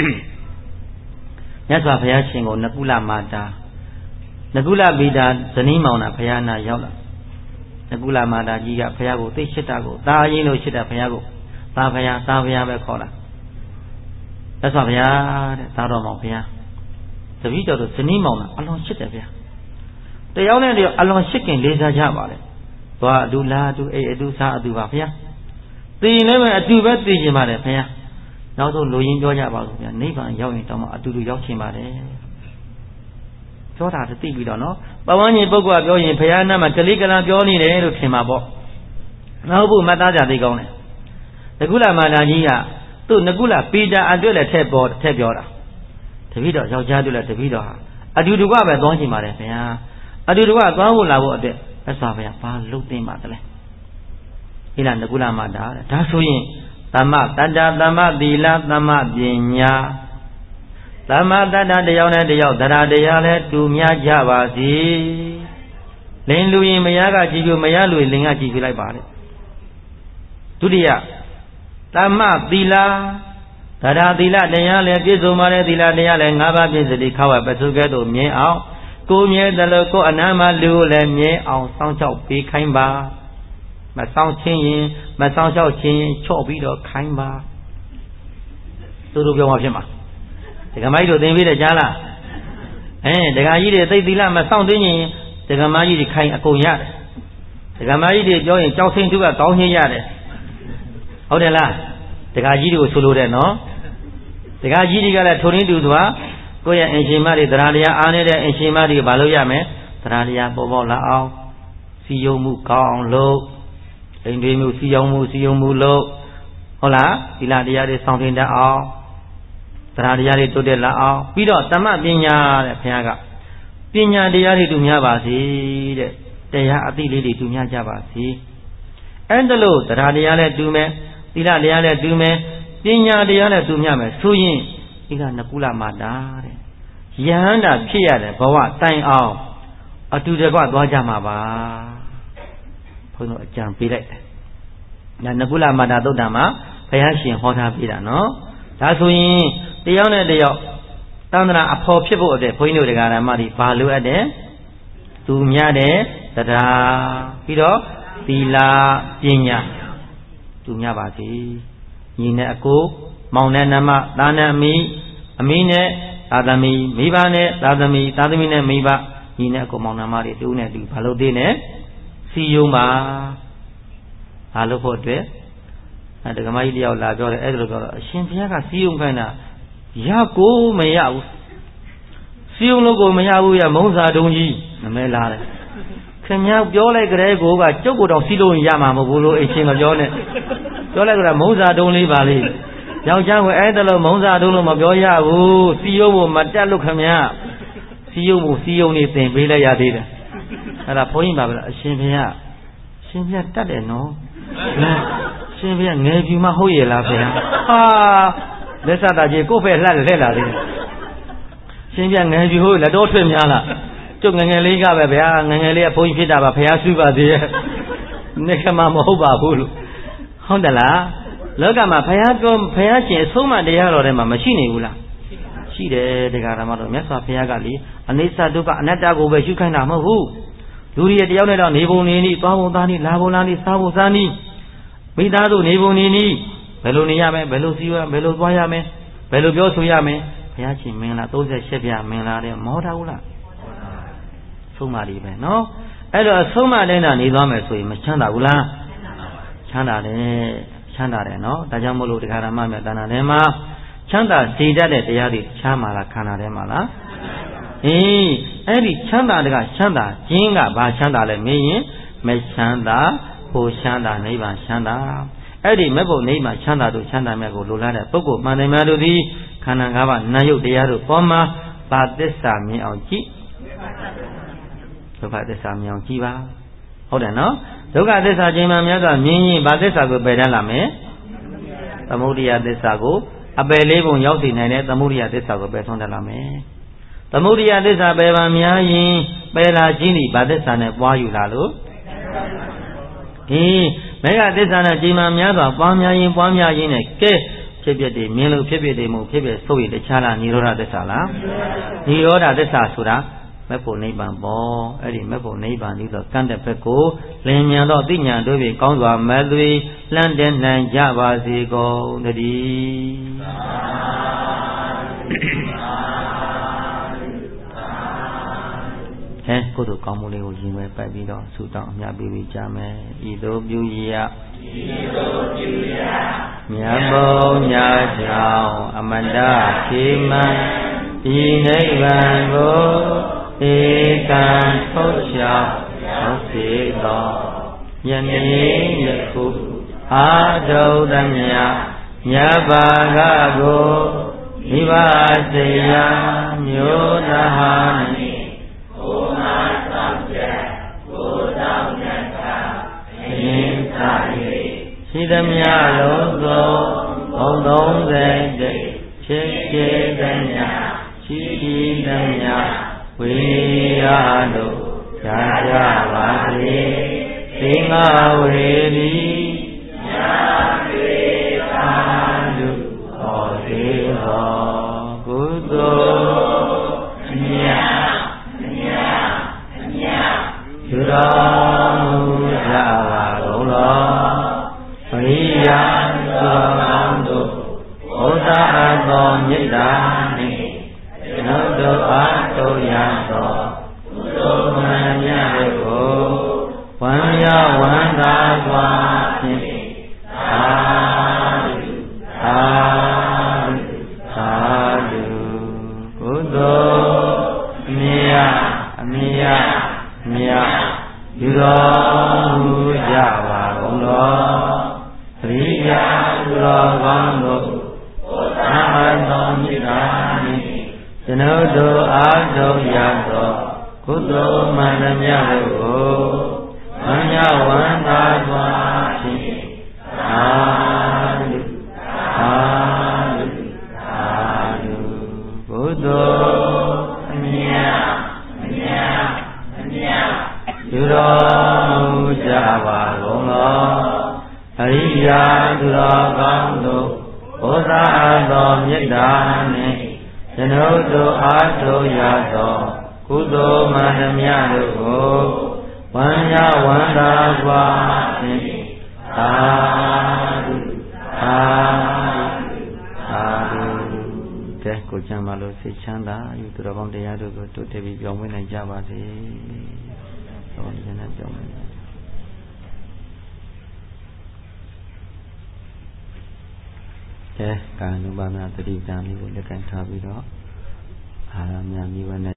မြတ်စွာဘုရားရှင်ကိုနကုလမာတာနကုလဗိဒါဇနီးမောင်နှံဘုရားနာရောက်လာနကုလမာတာကြီးကဘုရားကိုသိရှိတာကိုသာအရင်လို့ရှိတာဘုရားကိုသာဘုရားပဲခေါ်လာမြတ်စွာဘုရားတဲ့သာတော်မောင်ဘုရားတပည့်တော်တို့ဇနီးမောင်နှံအလွန်ရှိတယ်ဗျာတယောက်နဲ့တယောက်အလွန်ရှိခင်လေးစားကြပါလေသွားအတူလာအတူအိအတူစားအတူပါဘုရားသိရင်လည်းအတူပဲသိကျင်ပါတယ်ဘုရားနောက်ဆုံးလူရင်းပြောကြပါလို့ဗျာနိဗ္ဗာန်ရောက်ရင်တောင်မှအတူတူရောက်ချင်ပါတယ်ပြောတာသိပြီးတော့နော်ပဝန်းကျင်ပုဂ္ဂိုလ်ကပြောရင်ဘုရားနာမှာကလေးကလံပြောနေတယ်လို့ထင်ပါပေါ့နောက်ဘူးမှတ်သားကြသိကောင်းတယ်နကုလမာနာကြီးကသူ့နကုလပီတာအတွက်လည်းထည့်ပြောတာတပည့်တော်ယောက်ျားတို့လည်းတပည့်တော်ဟာအတူတူကပဲသွားချင်ပါတယ်ဗျာအတူတူကသွားဖို့လာဖို့အတွက်သက်စွာဗျာဘာလုပ်သိမ့်ပါသလဲဟိလားနကုလမာတာဒါဆိုရင်သမ္မတတ္တသမ္မသီလသမ္မပညာသမ္မတတ္တတရားနဲ့တရားတရားလည်းတူမြကြပါစေလင်လူရင်မယားကကြည်ပြမယားလူရင်လင်ကကြည်ပြလိုက်ပါလေဒုတိယသမ္မသီလတရားသီလတရားလည်းပြည့်စုံပါတယ်သီလတရားလည်း၅ပါးပြည့်စုံပြီးခေါဝပစုကဲ့သို့မြင်အောင်ကိုမြဲတယ်လို့ကိုအနာမလူလည်းမြင်အောင်စောင့်ရှောက်ပေးခိုင်းပါမဆောင်ချင်းရင်မဆောင်လျှောက်ချင်းရင်ချော့ပြီးတော့ခိုင်းပါသူတို့ပြောမှဖြစ်မှာဒကာမကြီးတို့သင်ပေးတယ်ကြားလားဒကာကြီးတွေသိသီလမဆောင်သိရင်ဒကာမကြီးတွေခိုင်းအကုန်ရတယ်ဒကာမကြီးတွေပြောရင်ကြောက်စိမ့်သူကကောင်းချင်းရတယ်ဟုတ်တယ်လားဒကာကြီးတွေကိုဆိုလိုတယ်နော် The Gajigala Tony Dudwa, Goya and Shimari, Dralia, Aneda and Shimari, Baloyame, Dralia, Bobola, Siomu, Kong, Low, Indimu, Siomu, Low, Hola, Iladia is something that all Dralia to the La, Pido, Tama, Pinya, Piaga, Pinya, the Yari to Nyabasi, they are the lady to Nyabasi. And the Lord, Dralia do me, Iladia do me. Pinya de yana to Yame, Suyin, Iga Nakula Madare. Yanda Pia, Bawa, Time out, or to the God Wajamaba. Puno Jam Pilet. Nakula Madado Dama, Payashi, Hota Pida, no? That's when the Yana de Tandra, a poor people of the Puino de Garamari, Palu Ade, to Miade, Tada, Pido, Pila, Pinya, to Nyabati. Yinako, Maunanama, Danami, Amine, Adami, Mibane, Tadamine, Miba, Yinako, Maunamari, Dune, Palodine, Siyuma, Alopote, and the Gamadia of Lagor, Edrogor, Shimpiaka, Siyumana, Yaku, Mayau, Siyunogo, Mayau, Moza, Donji, Mela. Can you go like Grego, I took out of Silo Yama, Mogulo, a chain of Jonet? Jola Moza don't leave Valley. Young Jan will add a Moza don't know Magoya, who see you, Matalo Camia. See you anything, Villa Yadida. And a point about Shimpia. Shimpia Tade, no? Shimpia, Nevi Mahoya Lafia. Ah, let's have a go for a ladder. Shimpia, Nevi, la daughter Miala. Took Nangaliga, Nangalia, Point Pita, Payasuba, dear. Nekama Moba Hulu. Hondala, Logama, Payachi, so much the Yaroma machine. She did the Garamado, Mesa Piagali, and Nisa Duka, Natago, where you can have who. Luria the Yoneda, Nebonini, Pavodani, Lavolani, Savozani, Vidado, Nebonini, Beloniame, Belusia, Beluayame, Belubiosuame, Payachi, Mena, those Shevia, Mena, Moraula. So much even, no? Edo, so much then, and Idome, so Machanda Ula. Chanda, no? Tajamolo de Carama, Danadema, Chanda, Sida de Yadi, Chamala, Canademala. Every Chanda, Chanda, Jinga, Bachanda, Mechanda, Poshanda, Neva, Chanda. Every Mebo, Nema, Chanda, to Chanda, Mego, Lula, Pogo, Manemadudi, Kanagawa, Nayo, de Yaru, Poma, Batesa, Miauchi. So Batesa, Miauchiva. Hold on, no? Look at this Ajima, Mini, Badesago, Bedalame, the Muria de Sago, a Belebo, Yoti, and the Muria de Sago, Beson de Lame. The Muria de Sabeva, Miayi, Bella Gini, Badesan, Wayu Lalo. He, Mega Desana, Jima Miaga, Pamia in a case, Chibia, Milo, Chibia, Mukibia, so the Chala, Nirora de Sala, Nirora de Sasura. Maple neighbor ball, Eddie Maple neighbor, little Cantapeco, Lemiano, Dina, Dovi, Congo, Madri, London, and Java, Zigo, the D. Go to Comole, Jimmy, Pabido, Sudan, Yabi, Jame, Ido, Buya, Miabo, Yajao, Amanda, Kima, Inaivango. Ekan Tosha, Osido, Yami Yaku, Ado Damia, Yabagago, Ivaseya, Myodahani, Oma Samja, Godamyaka, Insari, Sidamya Logo, Odong Zende, Cheke Danya, Chiki Danya. We are no Jayavati, Singa Vedi, Yadu, Odiho, Gudo, Juramu Java, Priya, Suramando, Oda Adon Yidani. Nodo Ato Yanto, Udo Manya Ego, Wanya Wanda Gwa. သိုလ်အမြတ်အမြတ်မြတ်ပြုတော်မူကြပါကုန်သောပရိယာသူတော်ကောင်းတို့သာသောမေတ္တာနှင့်ကျွန်ုပ်တို့အားထုတ်ရသောကုသိုလ်မှန်သမျှတို့ကိုဝမ်းမြောက်ဝမ်းသာစွာဖြင့်သာဓုသာဓုသာဓုကုသိုလ်အမြတ်အမြတ်အမြတ်ပြုတော်မူကြပါကုန်သောအရိယာသူတော်ကောင်းတို့ဘုရားသောမေတ္တာနှင့်ကျွန်ုပ်တို့အားထုတ်ရသောကုသိုလ်မှန်သမျှတို့ကိုဝမ်းမြောက်ဝမ်းသာစွာဖြင့်သာဓုသာဓုသာဓုကဲကိုချမ်းပါလို့စိတ်ချမ်းသာယူသူတော်ကောင်းတရားတို့ကိုတိုးတက်ပြီးပြောင်းလဲနိုင်ကြပါစေ။တော်ရည်နဲ့ပြောင်းလဲကဲကာနုပါဒသတိတံလေးကိုလက်ခံထားပြီးတော့အာရမမြမိဝနဲ့